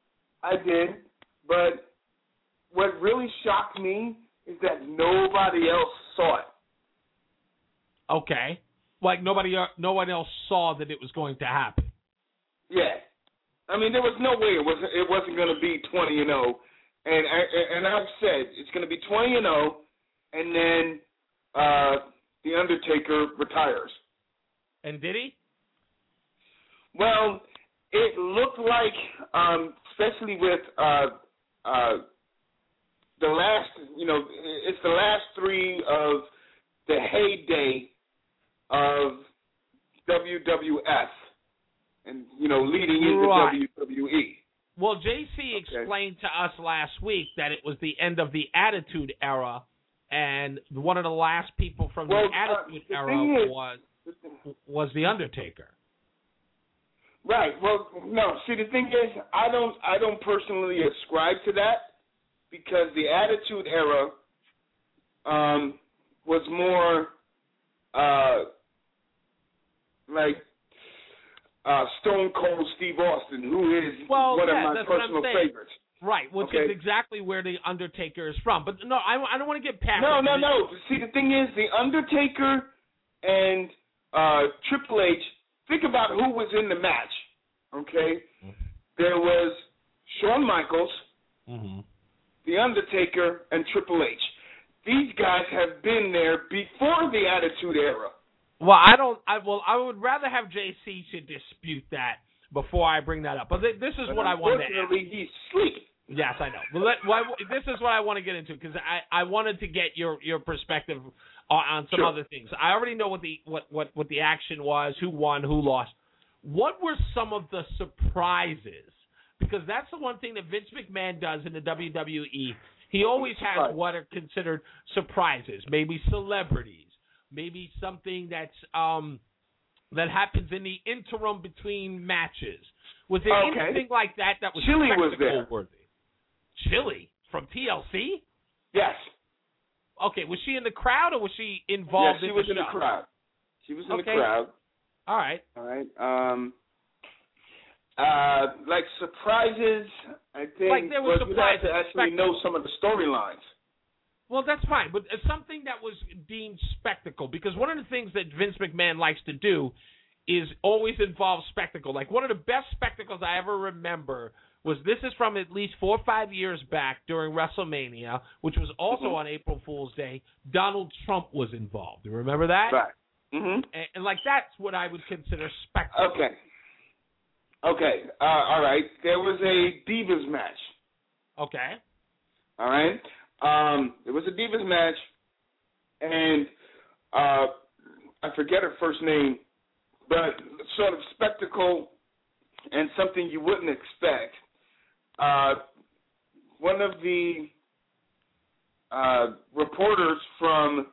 but what really shocked me is that nobody else saw it. Okay, like no one else saw that it was going to happen. Yeah, I mean there was no way it wasn't going to be 20-0, and I've said it's going to be 20-0, and then The Undertaker retires. And did he? Well, it looked like, especially with the last, it's the last three of the heyday of WWF and, leading into WWE. Well, JC explained to us last week that it was the end of the Attitude Era, and one of the last people from the Attitude Era was The Undertaker. Right. Well, no. See, the thing is, I don't personally ascribe to that because the Attitude Era was more like Stone Cold Steve Austin, who is one of my personal favorites. Right, which is exactly where The Undertaker is from. But no, I don't want to get past No. it. See, the thing is, The Undertaker and Triple H, think about who was in the match, okay? There was Shawn Michaels, The Undertaker, and Triple H. These guys have been there before the Attitude Era. Well, I would rather have JC to dispute that before I bring that up. But this is what I want to ask. Unfortunately, he's asleep. Yes, I know. This is what I want to get into because I wanted to get your perspective on some other things. I already know what the action was, who won, who lost. What were some of the surprises? Because that's the one thing that Vince McMahon does in the WWE. He always has what are considered surprises, maybe celebrities, maybe something that's that happens in the interim between matches. Was there anything like that was Chili was there. Worthy? Chili from TLC? Yes. Okay, was she in the crowd or was she involved in the show? She was in the crowd. She was in the crowd. All right. Like surprises, I think. Like there was surprises. You have to actually know some of the storylines. Well, that's fine, but something that was deemed spectacle, because one of the things that Vince McMahon likes to do is always involve spectacle. Like one of the best spectacles I ever remember was this is from at least 4 or 5 years back during WrestleMania, which was also on April Fool's Day. Donald Trump was involved. You remember that? Right. Mm-hmm. And like that's what I would consider spectacle. Okay. All right. There was a Divas match. Okay. All right. It was a Divas match, and I forget her first name, but sort of spectacle and something you wouldn't expect. One of the reporters from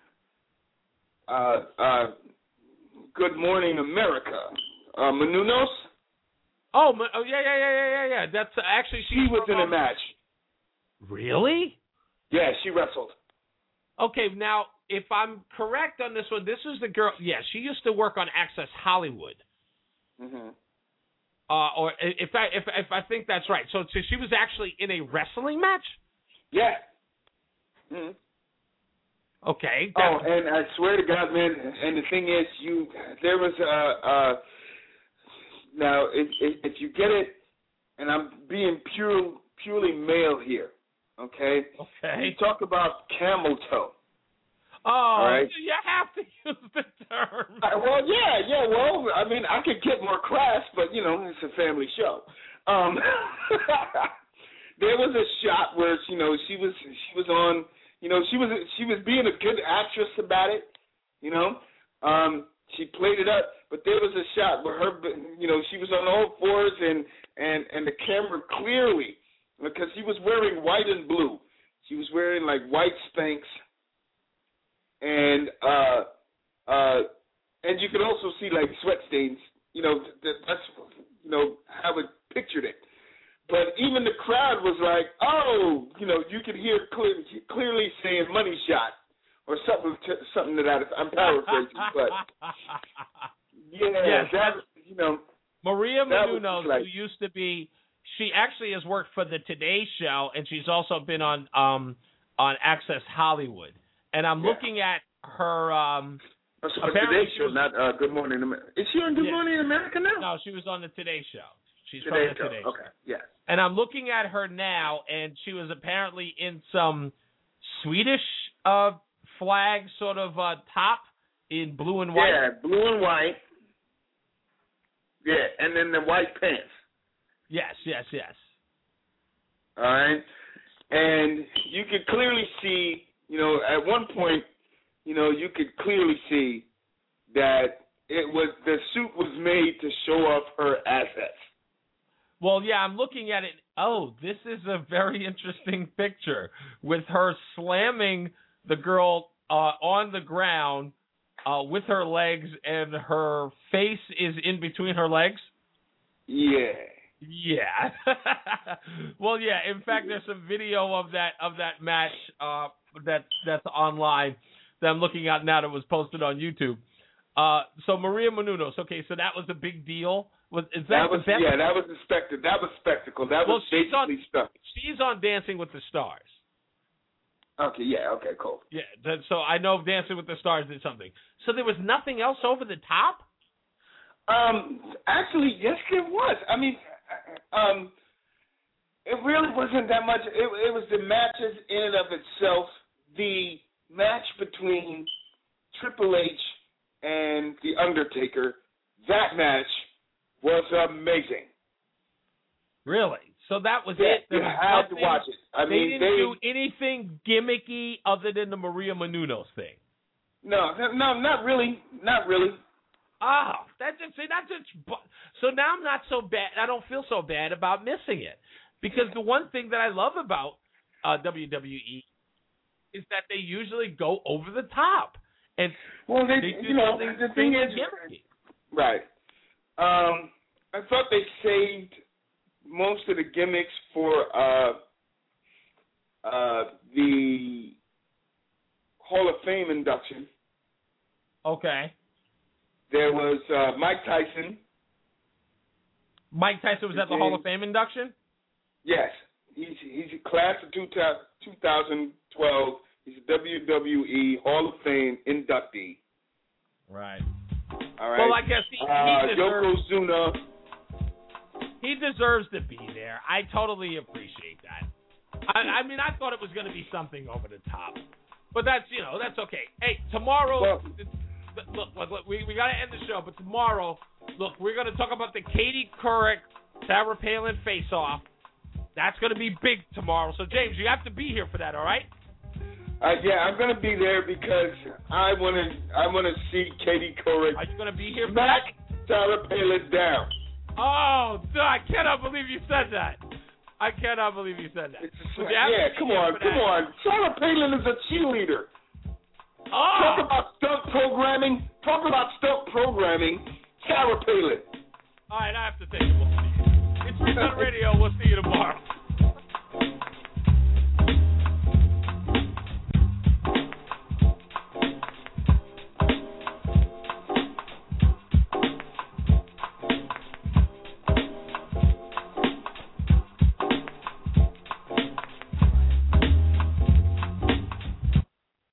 Good Morning America, Menounos. Oh, yeah. That's actually she was in a match. Really? Yeah, she wrestled. Okay, now if I'm correct on this one, this is the girl. Yeah, she used to work on Access Hollywood. Mm-hmm. Or if I think that's right. So she was actually in a wrestling match. Yeah. Mm-hmm. Okay. Oh, and I swear to God, man. And the thing is, there was now if you get it, and I'm being purely male here. Okay. Okay. You talk about camel toe. Oh, right? You have to use the term. Well, yeah. Well, I mean, I could get more crass, but it's a family show. There was a shot where she was on. She was being a good actress about it. She played it up, but there was a shot where her, she was on all fours and the camera clearly, because she was wearing white and blue. She was wearing like white Spanx. And you could also see like sweat stains. That's how it pictured it. But even the crowd was like, oh, you could hear clearly saying "money shot" or something to that. I'm paraphrasing, but yeah, yes, Maria Menounos, who used to be, she actually has worked for the Today Show, and she's also been on Access Hollywood. And I'm looking at her. Today Show, not Good Morning America. Is she on Good Morning America now? No, she was on the Today Show. She's Today from the Today Show. Okay, yeah. And I'm looking at her now, and she was apparently in some Swedish flag sort of top in blue and white. Yeah, blue and white. Yeah, and then the white pants. Yes. All right, and you could clearly see. At one point, you could clearly see that the suit was made to show off her assets. Well, yeah, I'm looking at it. Oh, this is a very interesting picture with her slamming the girl on the ground with her legs, and her face is in between her legs. Yeah. Yeah. Well, yeah. In fact, there's some video of that match that's online that I'm looking at now that was posted on YouTube. So Maria Menounos. Okay, so that was a big deal. That was a spectacle. That was spectacle. That was basically stuff. She's on Dancing with the Stars. Okay. Yeah. Okay. Cool. Yeah. So I know Dancing with the Stars did something. So there was nothing else over the top. Actually, yes, there was. I mean, it really wasn't that much. It was the matches in and of itself. The match between Triple H and The Undertaker, that match was amazing. Really? So that was it? You had to watch it. I mean, they didn't do anything gimmicky other than the Maria Menounos thing? No, not really. Not really. Oh, so now I'm not so bad. I don't feel so bad about missing it, because the one thing that I love about WWE is that they usually go over the top, and they do the thing is, gimmicky. Right. I thought they saved most of the gimmicks for the Hall of Fame induction. Okay. There was Mike Tyson. Mike Tyson was at the Hall of Fame induction? Yes. He's a class of 2012. He's a WWE Hall of Fame inductee. Right. All right. Well, I guess he Yokozuna. He deserves to be there. I totally appreciate that. I mean, I thought it was going to be something over the top. But that's okay. Hey, tomorrow, look, we got to end the show, but tomorrow, look, we're going to talk about the Katie Couric, Sarah Palin face-off. That's going to be big tomorrow. So, James, you have to be here for that, all right? Yeah, I'm going to be there because I want to see Katie Couric. Are you going to be here for smack that? Sarah Palin down. Oh, I cannot believe you said that. Yeah, come on. Sarah Palin is a cheerleader. Oh. Talk about stunt programming. Sarah Palin. All right, I have to take it.